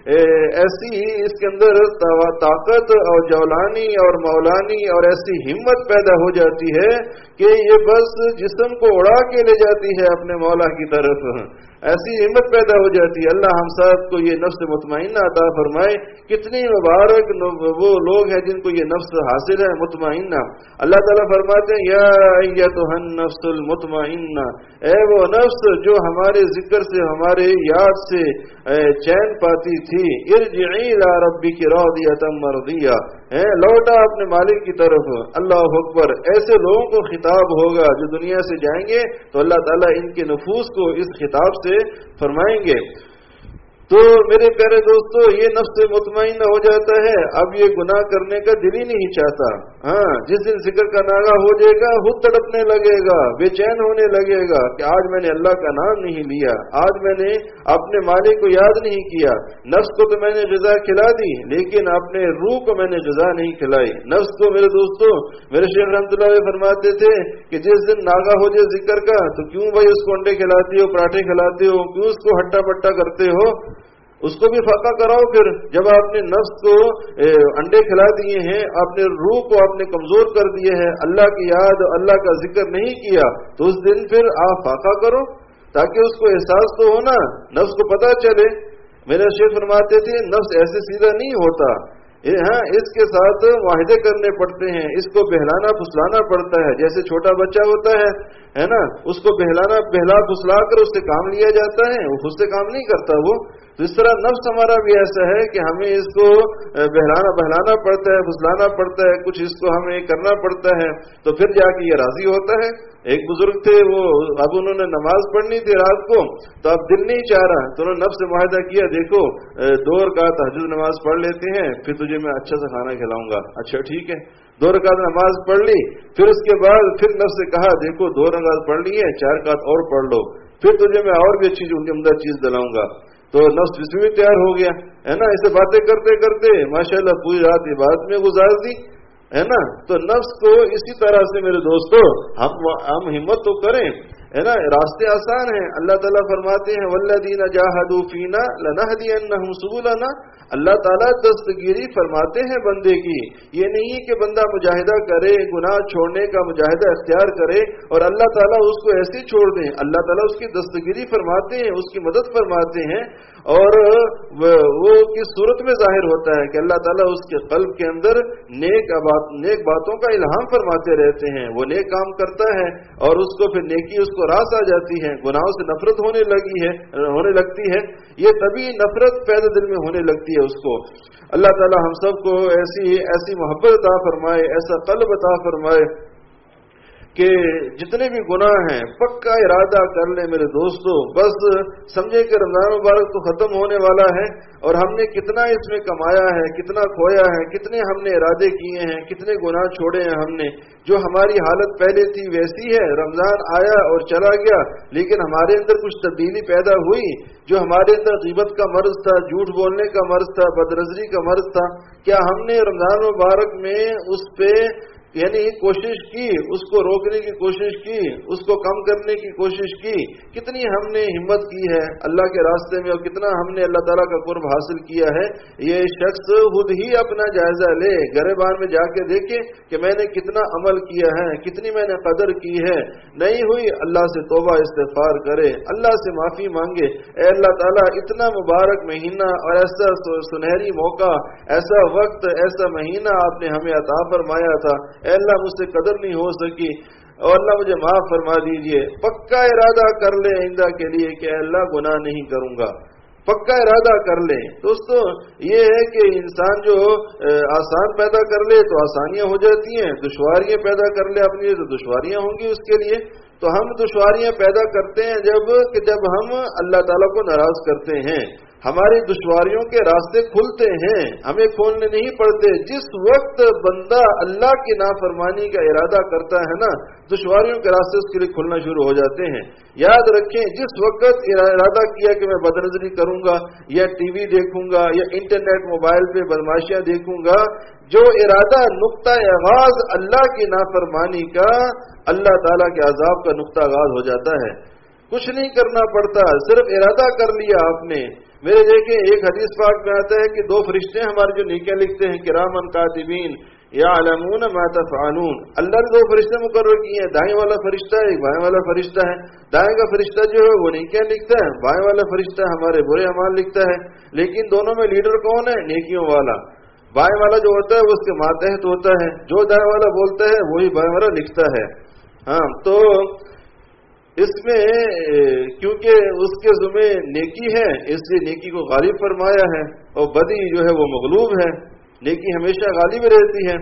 ایسی اس کے اندر طاقت اور جولانی اور مولانی اور ایسی ہمت پیدا ہو جاتی ہے کہ یہ بس جسم کو اڑا کے لے جاتی ہے اپنے مولا کی طرف. ایسی ہمت پیدا ہو جاتی ہے. اللہ ہم سب کو یہ نفس مطمئنہ عطا فرمائے. کتنی مبارک وہ لوگ ہیں جن کو یہ نفس حاصل ہے مطمئنہ. اللہ تعالیٰ فرماتے ہیں یا ایتھا النفس المطمئنہ، اے وہ نفس جو ہمارے ذکر سے ہمارے یاد سے چین پاتی تھی، ارجعی الی ربک راضیۃ مرضیہ، لوٹا اپنے مالک کی طرف. اللہ اکبر. ایسے لوگوں کو خطاب ہوگا جو دنیا سے جائیں گے تو اللہ تعالیٰ ان کے نفوس کو اس خطاب سے فرمائیں گے. تو میرے پیارے دوستو یہ نفس مطمئنہ ہو جاتا ہے، اب یہ گناہ کرنے کا دل ہی نہیں چاہتا. ہاں جس دن ذکر کا ناغہ ہو جائے گا خود تڑپنے لگے گا، بے چین ہونے لگے گا کہ آج میں نے اللہ کا نام نہیں لیا، آج میں نے اپنے مالک کو یاد نہیں کیا. نفس کو تو میں نے غذا کھلا دی لیکن اپنے روح کو میں نے غذا نہیں کھلائی. نفس کو میرے دوستو میرے شیخ رحمۃ اللہ علیہ فرماتے تھے کہ جس دن ناغہ ہو جائے ذکر کا تو کیوں بھائی اس کو انڈے کھلاتے ہو، پراٹھے کھلاتے ہو، کیوں اس کو ہٹا پٹا کرتے ہو؟ اس کو بھی فاقہ کراؤ. پھر جب آپ نے نفس کو انڈے کھلا دیے ہیں، اپنے روح کو آپ نے کمزور کر دیے ہیں، اللہ کی یاد اللہ کا ذکر نہیں کیا، تو اس دن پھر آپ فاقہ کرو تاکہ اس کو احساس تو ہونا، نفس کو پتہ چلے. میرے شیخ فرماتے تھے نفس ایسے سیدھا نہیں ہوتا، ہاں اس کے ساتھ معاہدے کرنے پڑتے ہیں، اس کو بہلانا پھسلانا پڑتا ہے. جیسے چھوٹا بچہ ہوتا ہے ہے نا، اس کو بہلانا بہلا پھسلا کر اس سے کام لیا جاتا ہے، وہ خود سے کام نہیں کرتا. وہ تو اس طرح نفس ہمارا بھی ایسا ہے کہ ہمیں اس کو بہلانا بہلانا پڑتا ہے، پھسلانا پڑتا ہے، کچھ اس کو ہمیں کرنا پڑتا ہے تو پھر جا کے یہ راضی ہوتا ہے. ایک بزرگ تھے، وہ اب انہوں نے نماز پڑھنی تھی رات کو تو اب دل نہیں چاہ رہا تو انہوں نے نفس سے معاہدہ کیا دیکھو دو رکعت تہجد نماز پڑھ لیتے ہیں پھر تجھے میں اچھا سا کھانا کھلاؤں گا. اچھا ٹھیک ہے، دو رکعت نماز پڑھ لی. پھر اس کے بعد پھر نفس سے کہا دیکھو دو رکعت پڑھ لی ہے، چار رکعت اور پڑھ لو، پھر تجھے میں اور بھی اچھی عمدہ چیز دلاؤں گا. تو نفس اس میں تیار ہو گیا ہے نا. اسے باتیں کرتے کرتے ماشاءاللہ پوری رات عبادت میں گزار دی ہے نا. تو نفس کو اسی طرح سے میرے دوستو ہم ہم ہمت تو کریں ہے نا. راستے آسان ہیں. اللہ تعالیٰ فرماتے ہیں والذین جاہدوا فینا لنہدینہم سبلنا. اللہ تعالیٰ دستگیری فرماتے ہیں بندے کی. یہ نہیں کہ بندہ مجاہدہ کرے، گناہ چھوڑنے کا مجاہدہ اختیار کرے اور اللہ تعالیٰ اس کو ایسے چھوڑ دیں. اللہ تعالیٰ اس کی دستگیری فرماتے ہیں، اس کی مدد فرماتے ہیں. اور وہ کس صورت میں ظاہر ہوتا ہے کہ اللہ تعالیٰ اس کے قلب کے اندر نیک بات نیک باتوں کا الہام فرماتے رہتے ہیں. وہ نیک کام کرتا ہے اور اس کو پھر نیکی اس کو راس آ جاتی ہے، گناہوں سے نفرت ہونے لگی ہے ہونے لگتی ہے. یہ تبھی نفرت پیدا دل میں ہونے لگتی ہے اس کو. اللہ تعالیٰ ہم سب کو ایسی ایسی محبت عطا فرمائے، ایسا قلب عطا فرمائے کہ جتنے بھی گناہ ہیں پکا ارادہ کر لیں میرے دوستوں، بس سمجھے کہ رمضان مبارک تو ختم ہونے والا ہے اور ہم نے کتنا اس میں کمایا ہے، کتنا کھویا ہے، کتنے ہم نے ارادے کیے ہیں، کتنے گناہ چھوڑے ہیں ہم نے، جو ہماری حالت پہلے تھی ویسی ہے، رمضان آیا اور چلا گیا لیکن ہمارے اندر کچھ تبدیلی پیدا ہوئی، جو ہمارے اندر غیبت کا مرض تھا، جھوٹ بولنے کا مرض تھا، بدنظری کا مرض تھا، کیا ہم نے رمضان مبارک میں اس پہ یعنی کوشش کی، اس کو روکنے کی کوشش کی، اس کو کم کرنے کی کوشش کی؟ کتنی ہم نے ہمت کی ہے اللہ کے راستے میں اور کتنا ہم نے اللہ تعالیٰ کا قرب حاصل کیا ہے؟ یہ شخص خود ہی اپنا جائزہ لے، گریبان میں جا کے دیکھے کہ میں نے کتنا عمل کیا ہے، کتنی میں نے قدر کی ہے، نہیں ہوئی اللہ سے توبہ استغفار کرے، اللہ سے معافی مانگے، اے اللہ تعالیٰ اتنا مبارک مہینہ اور ایسا سنہری موقع، ایسا وقت، ایسا مہینہ آپ نے ہمیں عطا فرمایا تھا، اے اللہ مجھ سے قدر نہیں ہو سکی اور اللہ مجھے معاف فرما دیجئے۔ پکا ارادہ کر لیں آئندہ کے لیے کہ اے اللہ گناہ نہیں کروں گا، پکا ارادہ کر لیں۔ دوستو یہ ہے کہ انسان جو آسان پیدا کر لے تو آسانیاں ہو جاتی ہیں، دشواریاں پیدا کر لے اپنی تو دشواریاں ہوں گی اس کے لیے۔ تو ہم دشواریاں پیدا کرتے ہیں جب کہ جب ہم اللہ تعالیٰ کو ناراض کرتے ہیں، ہماری دشواریوں کے راستے کھلتے ہیں، ہمیں کھولنے نہیں پڑتے۔ جس وقت بندہ اللہ کی نافرمانی کا ارادہ کرتا ہے نا، دشواریوں کے راستے اس کے لیے کھلنا شروع ہو جاتے ہیں۔ یاد رکھیں جس وقت ارادہ کیا کہ میں بدنظری کروں گا یا ٹی وی دیکھوں گا یا انٹرنیٹ موبائل پہ بدماشیاں دیکھوں گا، جو ارادہ نقطہ آغاز اللہ کی نافرمانی کا، اللہ تعالیٰ کے عذاب کا نقطہ آغاز ہو جاتا ہے۔ کچھ نہیں کرنا پڑتا، صرف ارادہ کر لیا آپ نے۔ میرے دیکھیں ایک حدیث پاک میں آتا ہے کہ دو فرشتے ہمارے جو نیکیاں لکھتے ہیں، کرامن کاتبین یعلمون ما تفعلون، اللہ نے دو فرشتے مقرر کیے ہیں، دائیں والا فرشتہ ہے، ایک بائیں والا فرشتہ ہے۔ دائیں کا فرشتہ جو ہے وہ نیکیاں لکھتا ہے، بائیں والا فرشتہ ہمارے برے اعمال لکھتا ہے، لیکن دونوں میں لیڈر کون ہے؟ نیکیوں والا۔ بائیں والا جو ہوتا ہے وہ اس کے ماتحت ہوتا ہے، جو دائیں والا بولتا ہے وہی بائیں والا لکھتا ہے۔ ہاں تو اس میں کیونکہ اس کے ذمہ نیکی ہے اس لیے نیکی کو غالب فرمایا ہے، اور بدی جو ہے وہ مغلوب ہے، نیکی ہمیشہ غالب رہتی ہے۔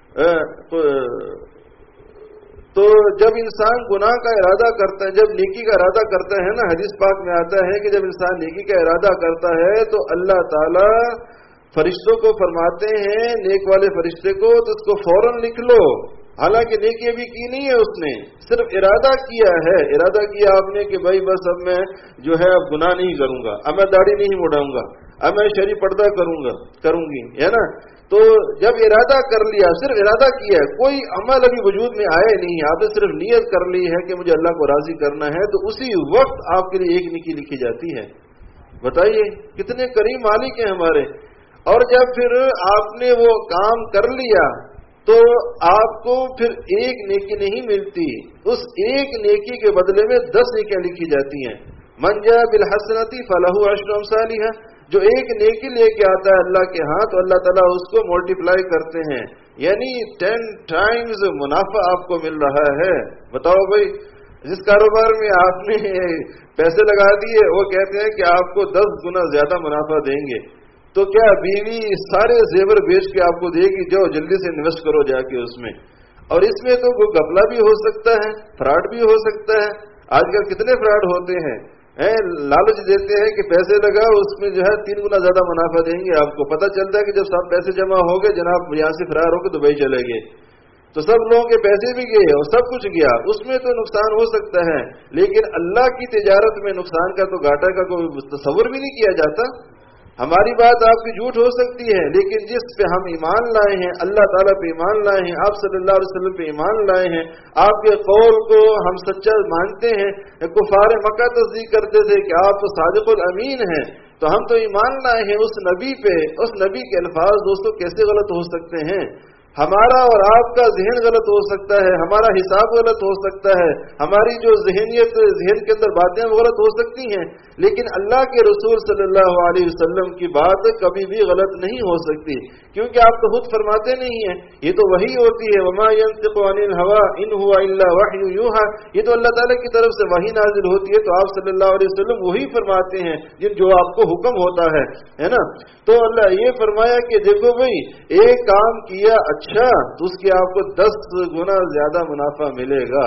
تو جب انسان گناہ کا ارادہ کرتا ہے، جب نیکی کا ارادہ کرتا ہے نا، حدیث پاک میں آتا ہے کہ جب انسان نیکی کا ارادہ کرتا ہے تو اللہ تعالی فرشتوں کو فرماتے ہیں، نیک والے فرشتے کو، تو اس کو فوراً لکھ لو۔ حالانکہ نیکی ابھی کی نہیں ہے، اس نے صرف ارادہ کیا ہے، ارادہ کیا آپ نے کہ بھائی بس اب میں جو ہے اب گناہ نہیں کروں گا، اب میں داڑھی نہیں مڑاؤں گا، اب میں شرعی پردہ کروں گا کروں گی، ہے نا۔ تو جب ارادہ کر لیا، صرف ارادہ کیا ہے، کوئی عمل ابھی وجود میں آیا نہیں ہے، آپ نے صرف نیت کر لی ہے کہ مجھے اللہ کو راضی کرنا ہے، تو اسی وقت آپ کے لیے ایک نیکی لکھی جاتی ہے۔ بتائیے کتنے کریم مالک ہیں ہمارے۔ اور جب پھر آپ نے وہ کام کر لیا تو آپ کو پھر ایک نیکی نہیں ملتی، اس ایک نیکی کے بدلے میں دس نیکیاں لکھی جاتی ہیں۔ من جاء بالحسنۃ فلہ عشر امثالھا، جو ایک نیکی لے کے آتا ہے اللہ کے ہاں تو اللہ تعالیٰ اس کو ملٹیپلائی کرتے ہیں، یعنی ٹین ٹائمز منافع آپ کو مل رہا ہے۔ بتاؤ بھائی، جس کاروبار میں آپ نے پیسے لگا دیے وہ کہتے ہیں کہ آپ کو دس گنا زیادہ منافع دیں گے، تو کیا بیوی سارے زیور بیچ کے آپ کو دے گی؟ جاؤ جلدی سے انویسٹ کرو جا کے اس میں۔ اور اس میں تو کوئی گھپلا بھی ہو سکتا ہے، فراڈ بھی ہو سکتا ہے۔ آج کل کتنے فراڈ ہوتے ہیں، لالچ دیتے ہیں کہ پیسے لگاؤ، اس میں جو ہے تین گنا زیادہ منافع دیں گے آپ کو۔ پتہ چلتا ہے کہ جب سب پیسے جمع ہو گئے، جناب یہاں سے فرار ہو کے دبئی چلے گئے، تو سب لوگوں کے پیسے بھی گئے اور سب کچھ گیا، اس میں تو نقصان ہو سکتا ہے، لیکن اللہ کی تجارت میں نقصان کا تو گھاٹا کا کوئی تصور بھی نہیں کیا جاتا۔ ہماری بات آپ کی جھوٹ ہو سکتی ہے، لیکن جس پہ ہم ایمان لائے ہیں، اللہ تعالیٰ پہ ایمان لائے ہیں، آپ صلی اللہ علیہ وسلم پہ ایمان لائے ہیں، آپ کے قول کو ہم سچا مانتے ہیں۔ کفار مکہ تصدیق کرتے تھے کہ آپ تو صادق الامین ہیں، تو ہم تو ایمان لائے ہیں اس نبی پہ۔ اس نبی کے الفاظ دوستوں کیسے غلط ہو سکتے ہیں؟ ہمارا اور آپ کا ذہن غلط ہو سکتا ہے، ہمارا حساب غلط ہو سکتا ہے، ہماری جو ذہنیت ذہن کے اندر باتیں غلط ہو سکتی ہیں، لیکن اللہ کے رسول صلی اللہ علیہ وسلم کی بات کبھی بھی غلط نہیں ہو سکتی، کیونکہ آپ تو خود فرماتے نہیں ہیں، یہ تو وحی ہوتی ہے، وما ينطق عن الهوى ان هو الا وحی یوحى، یہ تو اللہ تعالیٰ کی طرف سے وحی نازل ہوتی ہے، تو آپ صلی اللہ علیہ وسلم وہی فرماتے ہیں جن جو آپ کو حکم ہوتا ہے، ہے نا۔ تو اللہ یہ فرمایا کہ دیکھو بھائی، ایک کام کیا اچھا تو اس کی آپ کو دس گنا زیادہ منافع ملے گا.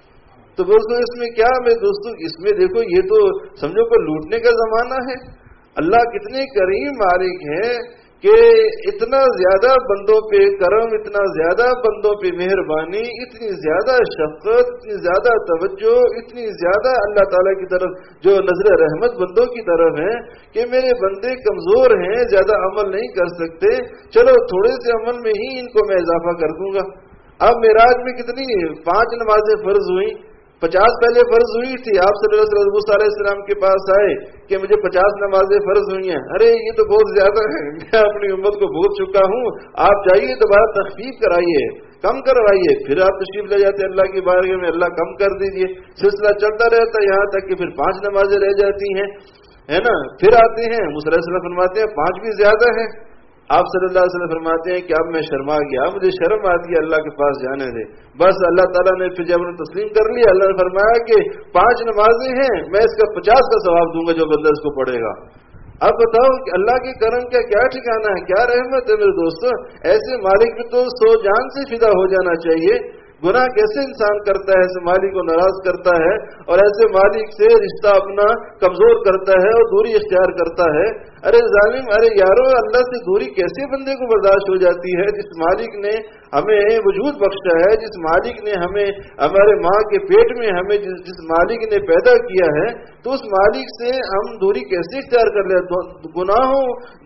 تو دوستوں اس میں کیا میں دوستوں اس میں دیکھو یہ تو سمجھو کہ لوٹنے کا زمانہ ہے. اللہ کتنے کریم مالک ہیں کہ اتنا زیادہ بندوں پہ کرم، اتنا زیادہ بندوں پہ مہربانی، اتنی زیادہ شفقت، اتنی زیادہ توجہ، اتنی زیادہ اللہ تعالیٰ کی طرف جو نظر رحمت بندوں کی طرف ہے کہ میرے بندے کمزور ہیں، زیادہ عمل نہیں کر سکتے، چلو تھوڑے سے عمل میں ہی ان کو میں اضافہ کر دوں گا. اب معراج میں کتنی پانچ نمازیں فرض ہوئیں، پچاس پہلے فرض ہوئی تھی. آپ صلی اللہ علیہ وسلم کے پاس آئے کہ مجھے پچاس نمازیں فرض ہوئی ہیں. ارے یہ تو بہت زیادہ ہے، میں اپنی امت کو بھول چکا ہوں، آپ جائیے دوبارہ تخفیف کرائیے، کم کروائیے. پھر آپ تشریف لے جاتے اللہ کی بارگاہ میں، اللہ کم کر دیجیے. سلسلہ چلتا رہتا ہے یہاں تک کہ پھر پانچ نمازیں رہ جاتی ہیں، ہے نا. پھر آتے ہیں موسیٰ علیہ السلام فرماتے ہیں پانچ بھی زیادہ ہیں. آپ صلی اللہ علیہ وسلم فرماتے ہیں کہ اب میں شرما گیا، مجھے شرم آتی ہے اللہ کے پاس جانے دے. بس اللہ تعالیٰ نے پھر جب انہیں تسلیم کر لیا، اللہ نے فرمایا کہ پانچ نمازیں ہیں، میں اس کا پچاس کا ثواب دوں گا جو بندہ اس کو پڑھے گا. اب بتاؤ کہ اللہ کے کرم کا کیا ٹھکانا ہے، کیا رحمت ہے میرے دوستوں. ایسے مالک میں تو سو جان سے فدا ہو جانا چاہیے. گناہ کیسے انسان کرتا ہے، ایسے مالک کو ناراض کرتا ہے اور ایسے مالک سے رشتہ اپنا کمزور کرتا ہے اور دوری اختیار کرتا ہے. ارے ظالم، ارے یارو، اللہ سے دوری کیسے بندے کو برداشت ہو جاتی ہے؟ جس مالک نے ہمیں وجود بخشا ہے، جس مالک نے ہمیں ہمارے ماں کے پیٹ میں ہمیں جس, جس مالک نے پیدا کیا ہے، تو اس مالک سے ہم دوری کیسے اختیار کر لیں؟ گناہوں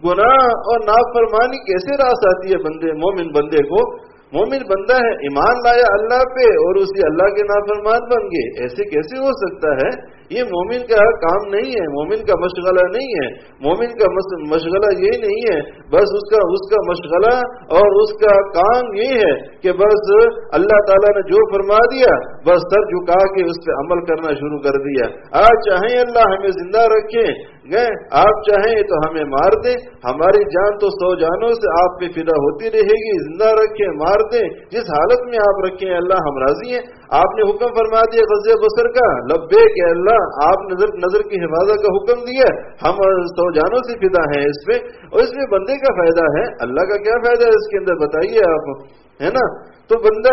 گناہ اور نافرمانی کیسے راس آتی ہے بندے مومن بندے کو؟ مومن بندہ ہے، ایمان لایا اللہ پہ اور اسی اللہ کے نافرمان بن گئے، ایسے کیسے ہو سکتا ہے؟ یہ مومن کا کام نہیں ہے، مومن کا مشغلہ نہیں ہے. مومن کا مشغلہ یہ نہیں ہے، بس اس کا اس کا مشغلہ اور اس کا کام یہ ہے کہ بس اللہ تعالیٰ نے جو فرما دیا بس سر جھکا کے اس پہ عمل کرنا شروع کر دیا. آج چاہیں اللہ ہمیں زندہ رکھیں گئے، آپ چاہیں تو ہمیں مار دیں، ہماری جان تو سو جانوں سے آپ پہ فدا ہوتی رہے گی. زندہ رکھیں، مار دیں، جس حالت میں آپ رکھیں اللہ ہم راضی ہیں. آپ نے حکم فرما دیا غزہ بصر کا، لبیک کہ اللہ آپ نظر نظر کی حفاظت کا حکم دیا، ہم سو جانوں سے فدا ہیں اس پہ. اور اس میں بندے کا فائدہ ہے، اللہ کا کیا فائدہ ہے اس کے اندر بتائیے آپ، ہے نا. تو بندہ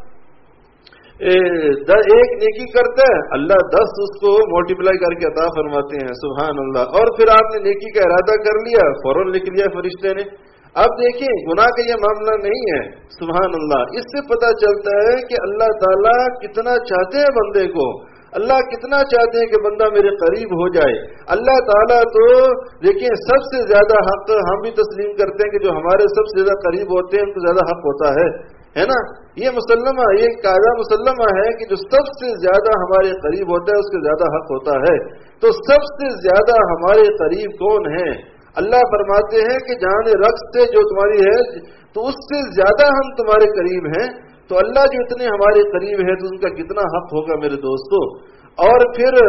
ایک نیکی کرتا ہے، اللہ دس اس کو ملٹیپلائی کر کے عطا فرماتے ہیں. سبحان اللہ. اور پھر آپ نے نیکی کا ارادہ کر لیا، فوراً لکھ لیا فرشتے نے. اب دیکھیں گناہ کا یہ معاملہ نہیں ہے. سبحان اللہ. اس سے پتہ چلتا ہے کہ اللہ تعالیٰ کتنا چاہتے ہیں بندے کو، اللہ کتنا چاہتے ہیں کہ بندہ میرے قریب ہو جائے. اللہ تعالیٰ تو دیکھیں سب سے زیادہ حق ہم بھی تسلیم کرتے ہیں کہ جو ہمارے سب سے زیادہ قریب ہوتے ہیں ان کو زیادہ حق ہوتا ہے، ہے نا. یہ مسلمہ، یہ قاعدہ مسلمہ ہے کہ جو سب سے زیادہ ہمارے قریب ہوتا ہے اس کے زیادہ حق ہوتا ہے. تو سب سے زیادہ ہمارے قریب کون ہے؟ اللہ فرماتے ہیں کہ جان رقص سے جو تمہاری ہے تو اس سے زیادہ ہم تمہارے قریب ہیں. تو اللہ جو اتنے ہمارے قریب ہے تو ان کا کتنا حق ہوگا میرے دوستو. اور پھر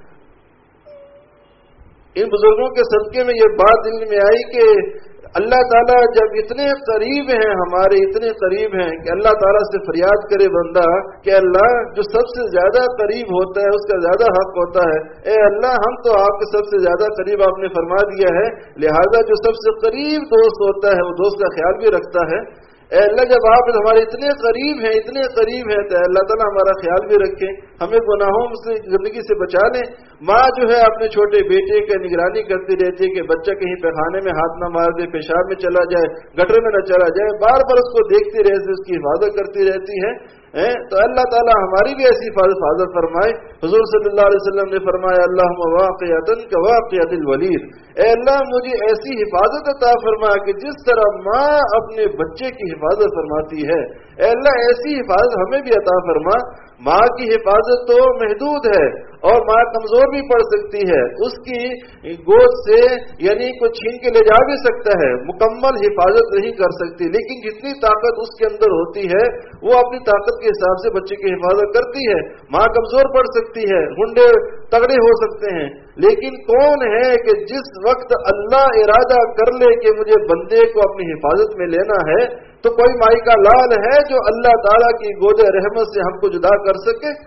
ان بزرگوں کے صدقے میں یہ بات دل میں آئی کہ اللہ تعالیٰ جب اتنے قریب ہیں ہمارے، اتنے قریب ہیں کہ اللہ تعالیٰ سے فریاد کرے بندہ کہ اللہ جو سب سے زیادہ قریب ہوتا ہے اس کا زیادہ حق ہوتا ہے. اے اللہ ہم تو آپ کے سب سے زیادہ قریب آپ نے فرما دیا ہے، لہذا جو سب سے قریب دوست ہوتا ہے وہ دوست کا خیال بھی رکھتا ہے. اے اللہ جب آپ ہمارے اتنے قریب ہیں اتنے قریب ہیں تو اللہ تعالیٰ ہمارا خیال بھی رکھیں، ہمیں گناہوں سے زندگی سے بچا لیں. ماں جو ہے اپنے چھوٹے بیٹے کی نگرانی کرتی رہتی ہے کہ بچہ کہیں پیخانے میں ہاتھ نہ مار دے، پیشاب میں چلا جائے، گٹر میں نہ چلا جائے، بار بار اس کو دیکھتی رہتی، اس کی حفاظت کرتی رہتی ہے. تو اللہ تعالیٰ ہماری بھی ایسی حفاظت فرمائے. حضور صلی اللہ علیہ وسلم نے فرمایا اللہم واقعتاً کواقعۃ الولید، اے اللہ مجھے ایسی حفاظت عطا فرما کہ جس طرح ماں اپنے بچے کی حفاظت فرماتی ہے، اے اللہ ایسی حفاظت ہمیں بھی عطا فرما. ماں کی حفاظت تو محدود ہے اور ماں کمزور بھی پڑ سکتی ہے، اس کی گود سے یعنی کوئی چھین کے لے جا بھی سکتا ہے، مکمل حفاظت نہیں کر سکتی، لیکن جتنی طاقت اس کے اندر ہوتی ہے وہ اپنی طاقت کے حساب سے بچے کی حفاظت کرتی ہے. ماں کمزور پڑ سکتی ہے، ہنڈے تگڑے ہو سکتے ہیں، لیکن کون ہے کہ جس وقت اللہ ارادہ کر لے کہ مجھے بندے کو اپنی حفاظت میں لینا ہے تو کوئی مائی کا لال ہے جو اللہ تعالیٰ کی گود رحمت سے ہم کو جدا کر سکے؟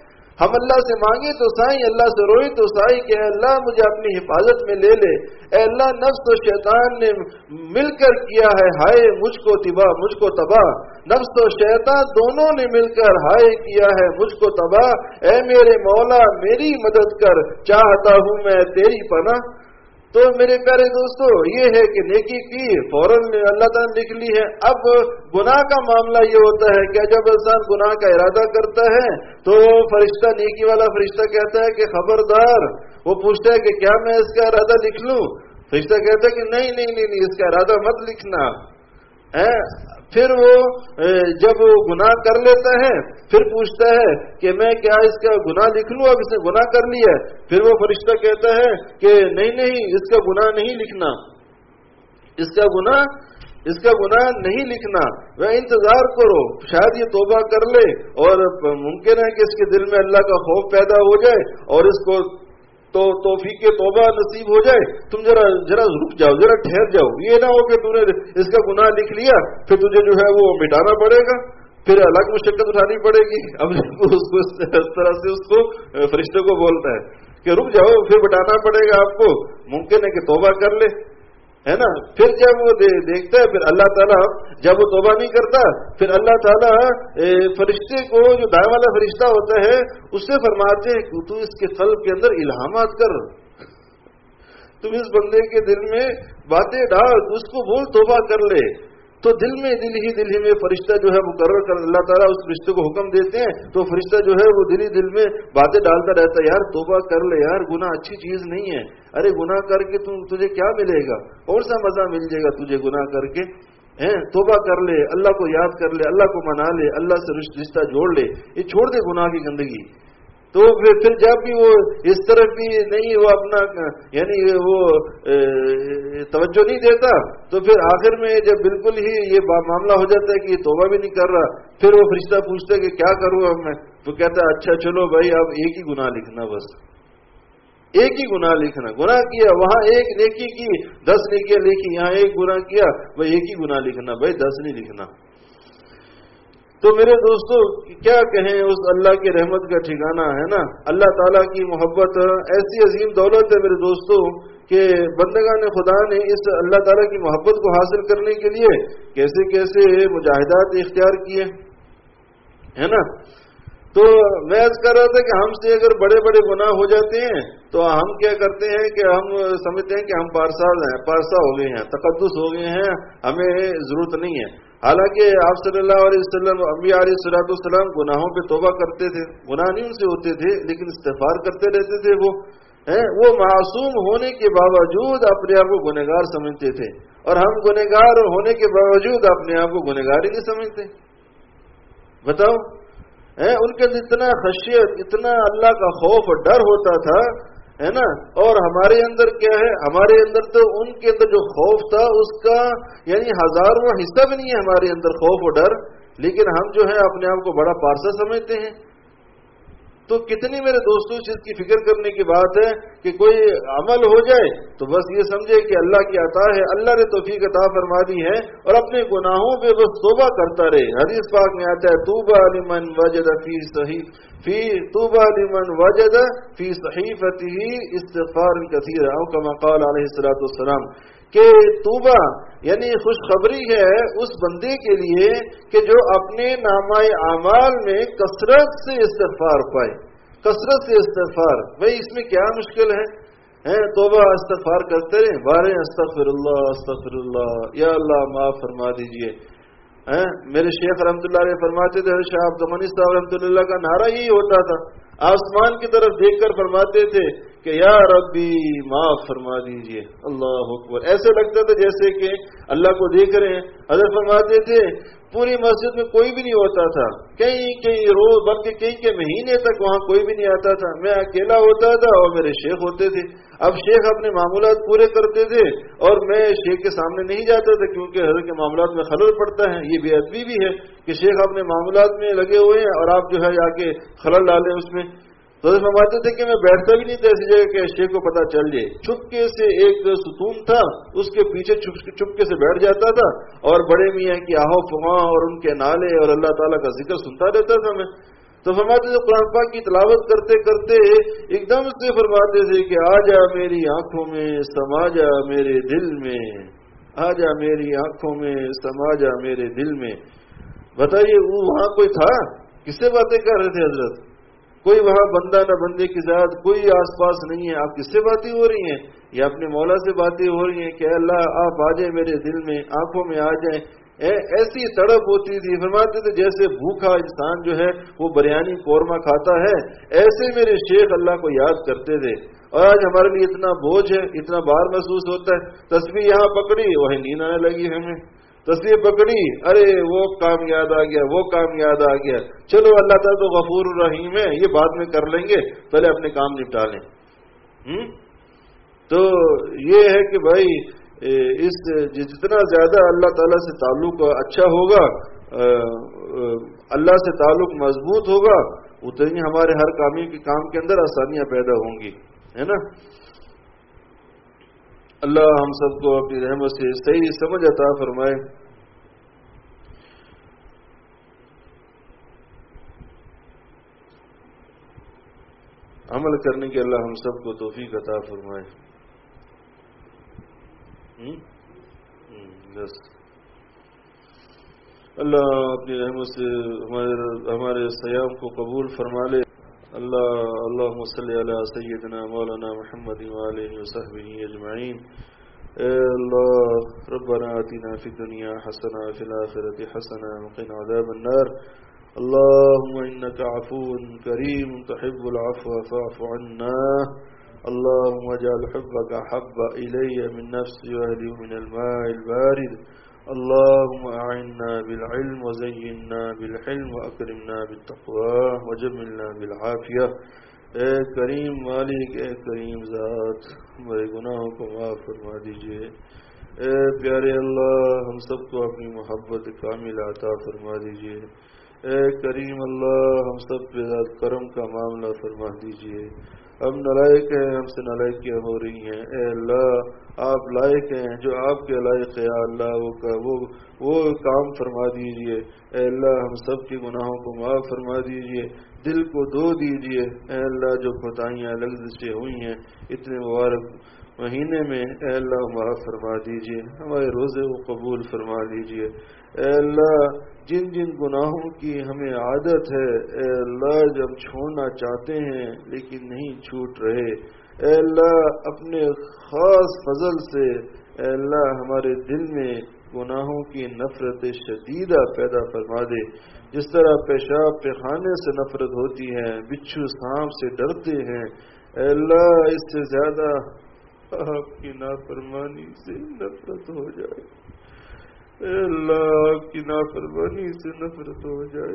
ہم اللہ سے مانگے تو سائیں، اللہ سے روئے تو سائیں کہ اے اللہ مجھے اپنی حفاظت میں لے لے، اے اللہ نفس و شیطان نے مل کر کیا ہے ہائے مجھ کو تباہ، مجھ کو تباہ، نفس و شیطان دونوں نے مل کر ہائے کیا ہے مجھ کو تباہ، اے میرے مولا میری مدد کر، چاہتا ہوں میں تیری پناہ۔ تو میرے پیارے دوستو یہ ہے کہ نیکی کی فوراً اللہ تعالیٰ نے لکھ لی ہے۔ اب گناہ کا معاملہ یہ ہوتا ہے کہ جب انسان گناہ کا ارادہ کرتا ہے تو فرشتہ، نیکی والا فرشتہ کہتا ہے کہ خبردار، وہ پوچھتا ہے کہ کیا میں اس کا ارادہ لکھ لوں؟ فرشتہ کہتا ہے کہ نہیں نہیں نہیں نہیں اس کا ارادہ مت لکھنا ہے۔ پھر وہ جب وہ گناہ کر لیتا ہے پھر پوچھتا ہے کہ میں کیا اس کا گناہ لکھ لوں؟ اب اس نے گناہ کر لیا ہے۔ پھر وہ فرشتہ کہتا ہے کہ نہیں نہیں اس کا گناہ نہیں لکھنا، اس کا گناہ اس کا گناہ نہیں لکھنا، وہ انتظار کرو شاید یہ توبہ کر لے اور ممکن ہے کہ اس کے دل میں اللہ کا خوف پیدا ہو جائے اور اس کو تو توفیق توبہ نصیب ہو جائے۔ تم ذرا ذرا رک جاؤ، ذرا ٹھہر جاؤ، یہ نہ ہو کہ تم نے اس کا گناہ لکھ لیا پھر تجھے جو ہے وہ مٹانا پڑے گا، پھر الگ مشقت اٹھانی پڑے گی۔ اب اس کو اس طرح سے اس کو فرشتے کو بولتا ہے کہ رک جاؤ، پھر مٹانا پڑے گا آپ کو، ممکن ہے کہ توبہ کر لے، ہے نا۔ پھر جب وہ دیکھتا ہے پھر اللہ تعالیٰ جب وہ توبہ نہیں کرتا پھر اللہ تعالیٰ فرشتے کو، جو دائیں والا فرشتہ ہوتا ہے اس سے فرماتے ہیں کہ تو اس کے قلب کے اندر الہامات کر، تم اس بندے کے دل میں باتیں ڈال، اس کو بول توبہ کر لے۔ تو دل میں دل ہی دل ہی میں فرشتہ جو ہے مقرر کر اللہ تعالیٰ اس فرشتے کو حکم دیتے ہیں تو فرشتہ جو ہے وہ دل ہی دل میں باتیں ڈالتا رہتا ہے، یار توبہ کر لے یار، گناہ اچھی چیز نہیں ہے، ارے گناہ کر کے تم تجھے کیا ملے گا، کون سا مزہ مل جائے گا تجھے گناہ کر کے، ہیں توبہ کر لے، اللہ کو یاد کر لے، اللہ کو منا لے، اللہ سے رشتہ جوڑ لے، یہ چھوڑ دے گناہ کی گندگی۔ تو پھر جب بھی وہ اس طرف بھی نہیں وہ اپنا یعنی وہ توجہ نہیں دیتا تو پھر آخر میں جب بالکل ہی یہ معاملہ ہو جاتا ہے کہ یہ توبہ بھی نہیں کر رہا، پھر وہ فرشتہ پوچھتا ہے کہ کیا کروں اب میں، تو کہتا ہے اچھا چلو بھائی اب ایک ہی گناہ لکھنا، بس ایک ہی گناہ لکھنا، گناہ کیا وہاں ایک نیکی کی دس نیکیاں لکھی، یہاں ایک گناہ کیا بھائی ایک ہی گناہ لکھنا، بھائی دس نہیں لکھنا۔ تو میرے دوستو کیا کہیں، اس اللہ کی رحمت کا ٹھکانہ ہے نا، اللہ تعالیٰ کی محبت ایسی عظیم دولت ہے میرے دوستو کہ بندگان خدا نے اس اللہ تعالیٰ کی محبت کو حاصل کرنے کے لیے کیسے کیسے مجاہدات اختیار کیے، ہے نا۔ تو میں عرض کر رہا تھا کہ ہم سے اگر بڑے بڑے گناہ ہو جاتے ہیں تو ہم کیا کرتے ہیں کہ ہم سمجھتے ہیں کہ ہم پارسال ہیں، پارسا ہو گئے ہیں، تقدس ہو گئے ہیں، ہمیں ضرورت نہیں ہے۔ حالانکہ آپ صلی اللہ علیہ وسلم، انبیاء علیہ الصلوۃ والسلام گناہوں پہ توبہ کرتے تھے، گناہ نہیں ان سے ہوتے تھے لیکن استغفار کرتے رہتے تھے۔ وہ وہ معصوم ہونے کے باوجود اپنے آپ کو گنہگار سمجھتے تھے، اور ہم گنہگار ہونے کے باوجود اپنے آپ کو گنہگار ہی نہیں سمجھتے۔ بتاؤ، ان کے اندر اتنا خشیت، اتنا اللہ کا خوف اور ڈر ہوتا تھا، ہے نا، اور ہمارے اندر کیا ہے، ہمارے اندر تو ان کے اندر جو خوف تھا اس کا یعنی ہزارواں حصہ بھی نہیں ہے ہمارے اندر خوف اور ڈر، لیکن ہم جو ہے اپنے آپ کو بڑا پارسا سمجھتے ہیں۔ تو کتنی میرے دوستوں اس چیز کی فکر کرنے کی بات ہے کہ کوئی عمل ہو جائے تو بس یہ سمجھے کہ اللہ کی عطا ہے، اللہ نے توفیق عطا فرما دی ہے، اور اپنے گناہوں پہ بس توبہ کرتا رہے۔ حدیث پاک میں آتا ہے طوبی لمن وجد فی صحیح فی طوبی لمن وجد فی صحیفته استغفارا کثیرا او کما قال علیہ الصلوۃ والسلام، کہ توبہ یعنی خوشخبری ہے اس بندے کے لیے کہ جو اپنے نامہ اعمال میں کثرت سے استغفار پائے، کثرت سے استغفار۔ بھائی اس میں کیا مشکل ہے، توبہ استغفار کرتے رہیں، بارے استغفر اللہ استغفر اللہ، یا اللہ معاف فرما دیجئے۔ میرے شیخ رحمۃ اللہ علیہ فرماتے تھے، شاہ عبد المنی صاحب رحمۃ اللہ کا نعرہ یہی ہوتا تھا، آسمان کی طرف دیکھ کر فرماتے تھے کہ یا ربی معاف فرما دیجئے، اللہ اکبر۔ ایسے لگتا تھا جیسے کہ اللہ کو دیکھ رہے ہیں۔ حضرت فرماتے تھے پوری مسجد میں کوئی بھی نہیں ہوتا تھا، کئی کئی روز بلکہ کئی کے مہینے تک وہاں کوئی بھی نہیں آتا تھا، میں اکیلا ہوتا تھا اور میرے شیخ ہوتے تھے۔ اب شیخ اپنے معاملات پورے کرتے تھے اور میں شیخ کے سامنے نہیں جاتا تھا کیونکہ حضرت کے معاملات میں خلل پڑتا ہے۔ یہ بے ادبی بھی ہے کہ شیخ اپنے معاملات میں لگے ہوئے ہیں اور آپ جو ہے جا کے خلل ڈالیں اس میں۔ تو فرماتے تھے کہ میں بیٹھتا بھی نہیں تھا ایسی جگہ کہ شیخ کو پتہ چل جائے، چپکے سے ایک ستون تھا اس کے پیچھے چپکے سے بیٹھ جاتا تھا اور بڑے میاں کی آہو فغاں اور ان کے نالے اور اللہ تعالیٰ کا ذکر سنتا رہتا تھا میں۔ تو فرماتے تھے قرآن پاک کی تلاوت کرتے کرتے ایک دم سے فرماتے تھے کہ آ جا میری آنکھوں میں سما جا میرے دل میں، آ جا میری آنکھوں میں سما جا میرے دل میں۔ بتائیے وہ وہاں کوئی تھا؟ کس سے باتیں کر رہے تھے حضرت؟ کوئی وہاں بندہ نہ بندے کے ساتھ، کوئی آس پاس نہیں ہے، آپ کس سے باتیں ہو رہی ہیں؟ یا اپنے مولا سے باتیں ہو رہی ہیں کہ اللہ آپ آ جائیں میرے دل میں، آنکھوں میں آ جائیں۔ ایسی تڑپ ہوتی تھی، فرماتے تھے جیسے بھوکا انسان جو ہے وہ بریانی قورمہ کھاتا ہے، ایسے میرے شیخ اللہ کو یاد کرتے تھے۔ اور آج ہمارے لیے اتنا بوجھ ہے، اتنا بار محسوس ہوتا ہے، تسبیح یہاں پکڑی وہی نیند آنے لگی ہمیں، تسبیح پکڑی ارے وہ کام یاد آ گیا، وہ کام یاد آ گیا، چلو اللہ تعالیٰ تو غفور الرحیم ہے، یہ بعد میں کر لیں گے، پہلے اپنے کام نپٹا لیں۔ تو یہ ہے کہ بھائی اس جتنا زیادہ اللہ تعالیٰ سے تعلق اچھا ہوگا، اللہ سے تعلق مضبوط ہوگا، اتنی ہمارے ہر کامی کے کام کے اندر آسانیاں پیدا ہوں گی، ہے نا۔ اللہ ہم سب کو اپنی رحمت سے صحیح سمجھ عطا فرمائے۔ عمل کرنے کے اللہ ہم سب کو توفیق عطا فرمائے۔ بس اللہ اپنی رحمت سے ہمارے ہمارے صیام کو قبول فرما لے۔ اللہ اللہم صلی علی سیدنا مولانا محمد وآلہ وصحبہ اجمعین۔ اے اللہ ربنا آتنا فی الدنیا حسنہ وفی الآخرۃ حسنہ وقنا عذاب النار۔ اللہم انک عفو کریم تحب العفو فاعف عنا۔ اللہم اجعل حبک حب الی من نفسی واہلی من الماء البارد۔ اللهم أعنا بالعلم وزينا بالحلم وأكرمنا بالتقوى وجملنا بالعافية۔ اے کریم مالک، اے کریم ذات، ہمارے گناہوں کو معاف فرما دیجئے۔ اے پیارے اللہ ہم سب کو اپنی محبت کامل عطا فرما دیجئے۔ اے کریم اللہ ہم سب پہ ذات کرم کا معاملہ فرما دیجئے۔ ہم نالائق ہیں، ہم سے نالائکیاں ہو رہی ہیں، اے اللہ آپ لائق ہیں، جو آپ کے لائق ہے اللہ وہ وہ وہ کام فرما دیجئے۔ اے اللہ ہم سب کے گناہوں کو معاف فرما دیجئے، دل کو دھو دیجئے۔ اے اللہ جو کوتاہیاں لفظ سے ہوئی ہیں اتنے مبارک مہینے میں، اے اللہ معاف فرما دیجئے، ہمارے روزے کو قبول فرما دیجئے۔ اے اللہ جن جن گناہوں کی ہمیں عادت ہے، اے اللہ جو ہم چھوڑنا چاہتے ہیں لیکن نہیں چھوٹ رہے، اے اللہ اپنے خاص فضل سے اے اللہ ہمارے دل میں گناہوں کی نفرت شدیدہ پیدا فرما دے۔ جس طرح پیشاب پیخانے سے نفرت ہوتی ہے، بچھو سانپ سے ڈرتے ہیں، اے اللہ اس سے زیادہ آپ کی نافرمانی سے نفرت ہو جائے۔ اے اللہ آپ کی نافرمانی سے نفرت ہو جائے۔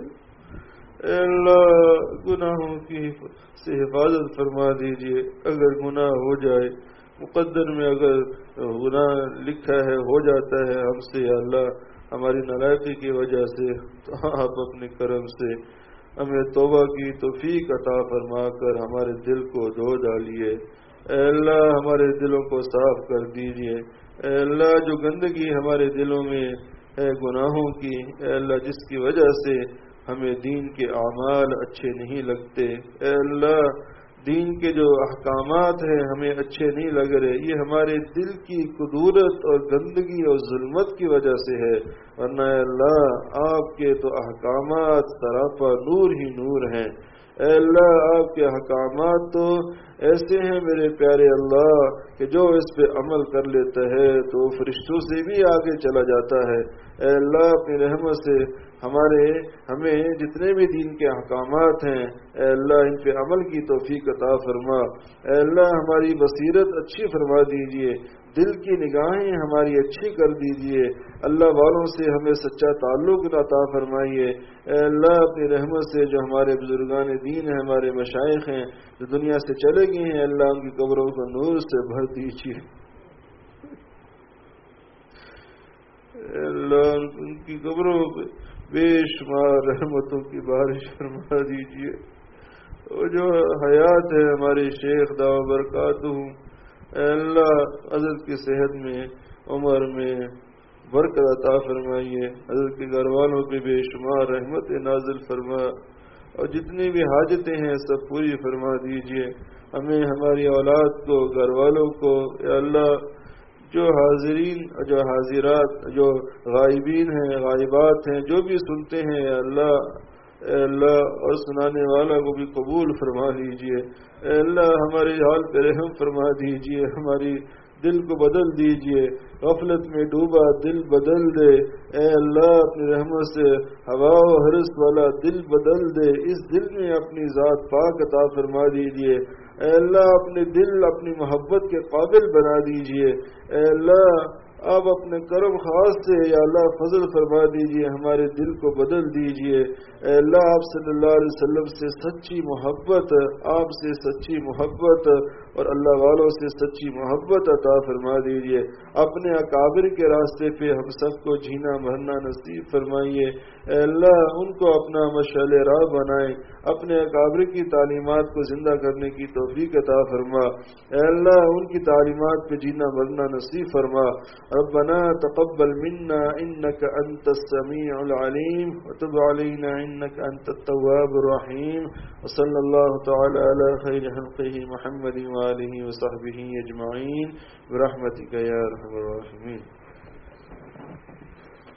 اے اللہ گناہوں کی سے حفاظت فرما دیجئے۔ اگر گناہ ہو جائے، مقدر میں اگر گناہ لکھا ہے ہو جاتا ہے ہم سے، یا اللہ ہماری نالائقی کی وجہ سے، تو آپ اپنے کرم سے ہمیں توبہ کی توفیق عطا فرما کر ہمارے دل کو دھو ڈالیے۔ اے اللہ ہمارے دلوں کو صاف کر دیجئے۔ اے اللہ جو گندگی ہمارے دلوں میں ہے گناہوں کی، اے اللہ جس کی وجہ سے ہمیں دین کے اعمال اچھے نہیں لگتے، اے اللہ دین کے جو احکامات ہیں ہمیں اچھے نہیں لگ رہے، یہ ہمارے دل کی قدورت اور گندگی اور ظلمت کی وجہ سے ہے، ورنہ اے اللہ آپ کے تو احکامات سراپا نور ہی نور ہیں۔ اے اللہ آپ کے احکامات تو ایسے ہیں میرے پیارے اللہ کہ جو اس پہ عمل کر لیتا ہے تو فرشتوں سے بھی آگے چلا جاتا ہے۔ اے اللہ اپنی رحمت سے ہمارے ہمیں جتنے بھی دین کے احکامات ہیں اے اللہ ان پہ عمل کی توفیق عطا فرما۔ اے اللہ ہماری بصیرت اچھی فرما دیجئے، دل کی نگاہیں ہماری اچھی کر دیجئے، اللہ والوں سے ہمیں سچا تعلق عطا فرمائیے۔ اے اللہ اپنی رحمت سے جو ہمارے بزرگان دین ہیں، ہمارے مشائخ ہیں جو دنیا سے چلے گئے ہیں، اللہ ان کی قبروں کو نور سے بھر دیجئے۔ اے اللہ ان کی قبروں پہ بے شمار رحمتوں کی بارش فرما دیجئے۔ اور جو حیات ہے ہمارے شیخ دعوی برکاتہ، اے اللہ حضرت کی صحت میں عمر میں برکت عطا فرمائیے، حضرت کے گھر والوں پہ بے شمار رحمت نازل فرما۔ اور جتنی بھی حاجتیں ہیں سب پوری فرما دیجئے. ہمیں، ہماری اولاد کو، گھر والوں کو یا اللہ جو حاضرین جو حاضرات جو غائبین ہیں غائبات ہیں جو بھی سنتے ہیں یا اللہ اے اللہ اور سنانے والا کو بھی قبول فرما لیجئے. اے اللہ ہمارے حال پہ رحم فرما دیجئے. ہماری دل کو بدل دیجئے. غفلت میں ڈوبا دل بدل دے. اے اللہ اپنی رحمت سے ہوا و حرص والا دل بدل دے. اس دل میں اپنی ذات پاک عطا فرما دیجئے. اے اللہ اپنے دل اپنی محبت کے قابل بنا دیجئے. اے اللہ آپ اپنے کرم خاص سے یا اللہ فضل فرما دیجئے. ہمارے دل کو بدل دیجئے. اے اللہ آپ صلی اللہ علیہ وسلم سے سچی محبت، آپ سے سچی محبت اور اللہ والوں سے سچی محبت عطا فرما دیجئے. اپنے اکابر کے راستے پہ ہم سب کو جینا مرنا نصیب فرمائیے. اے اللہ ان کو اپنا مشعل راہ بنائیں. اپنے اکابر کی تعلیمات کو زندہ کرنے کی توفیق عطا فرما. اے اللہ ان کی تعلیمات پہ جینا مرنا نصیب فرما. ربنا تقبل منا انك انت السميع العليم وتب علينا انك انت التواب الرحيم. وصلى الله تعالى على خير خلقه محمد وآله وصحبه اجمعين برحمتك يا ارحم الراحمين.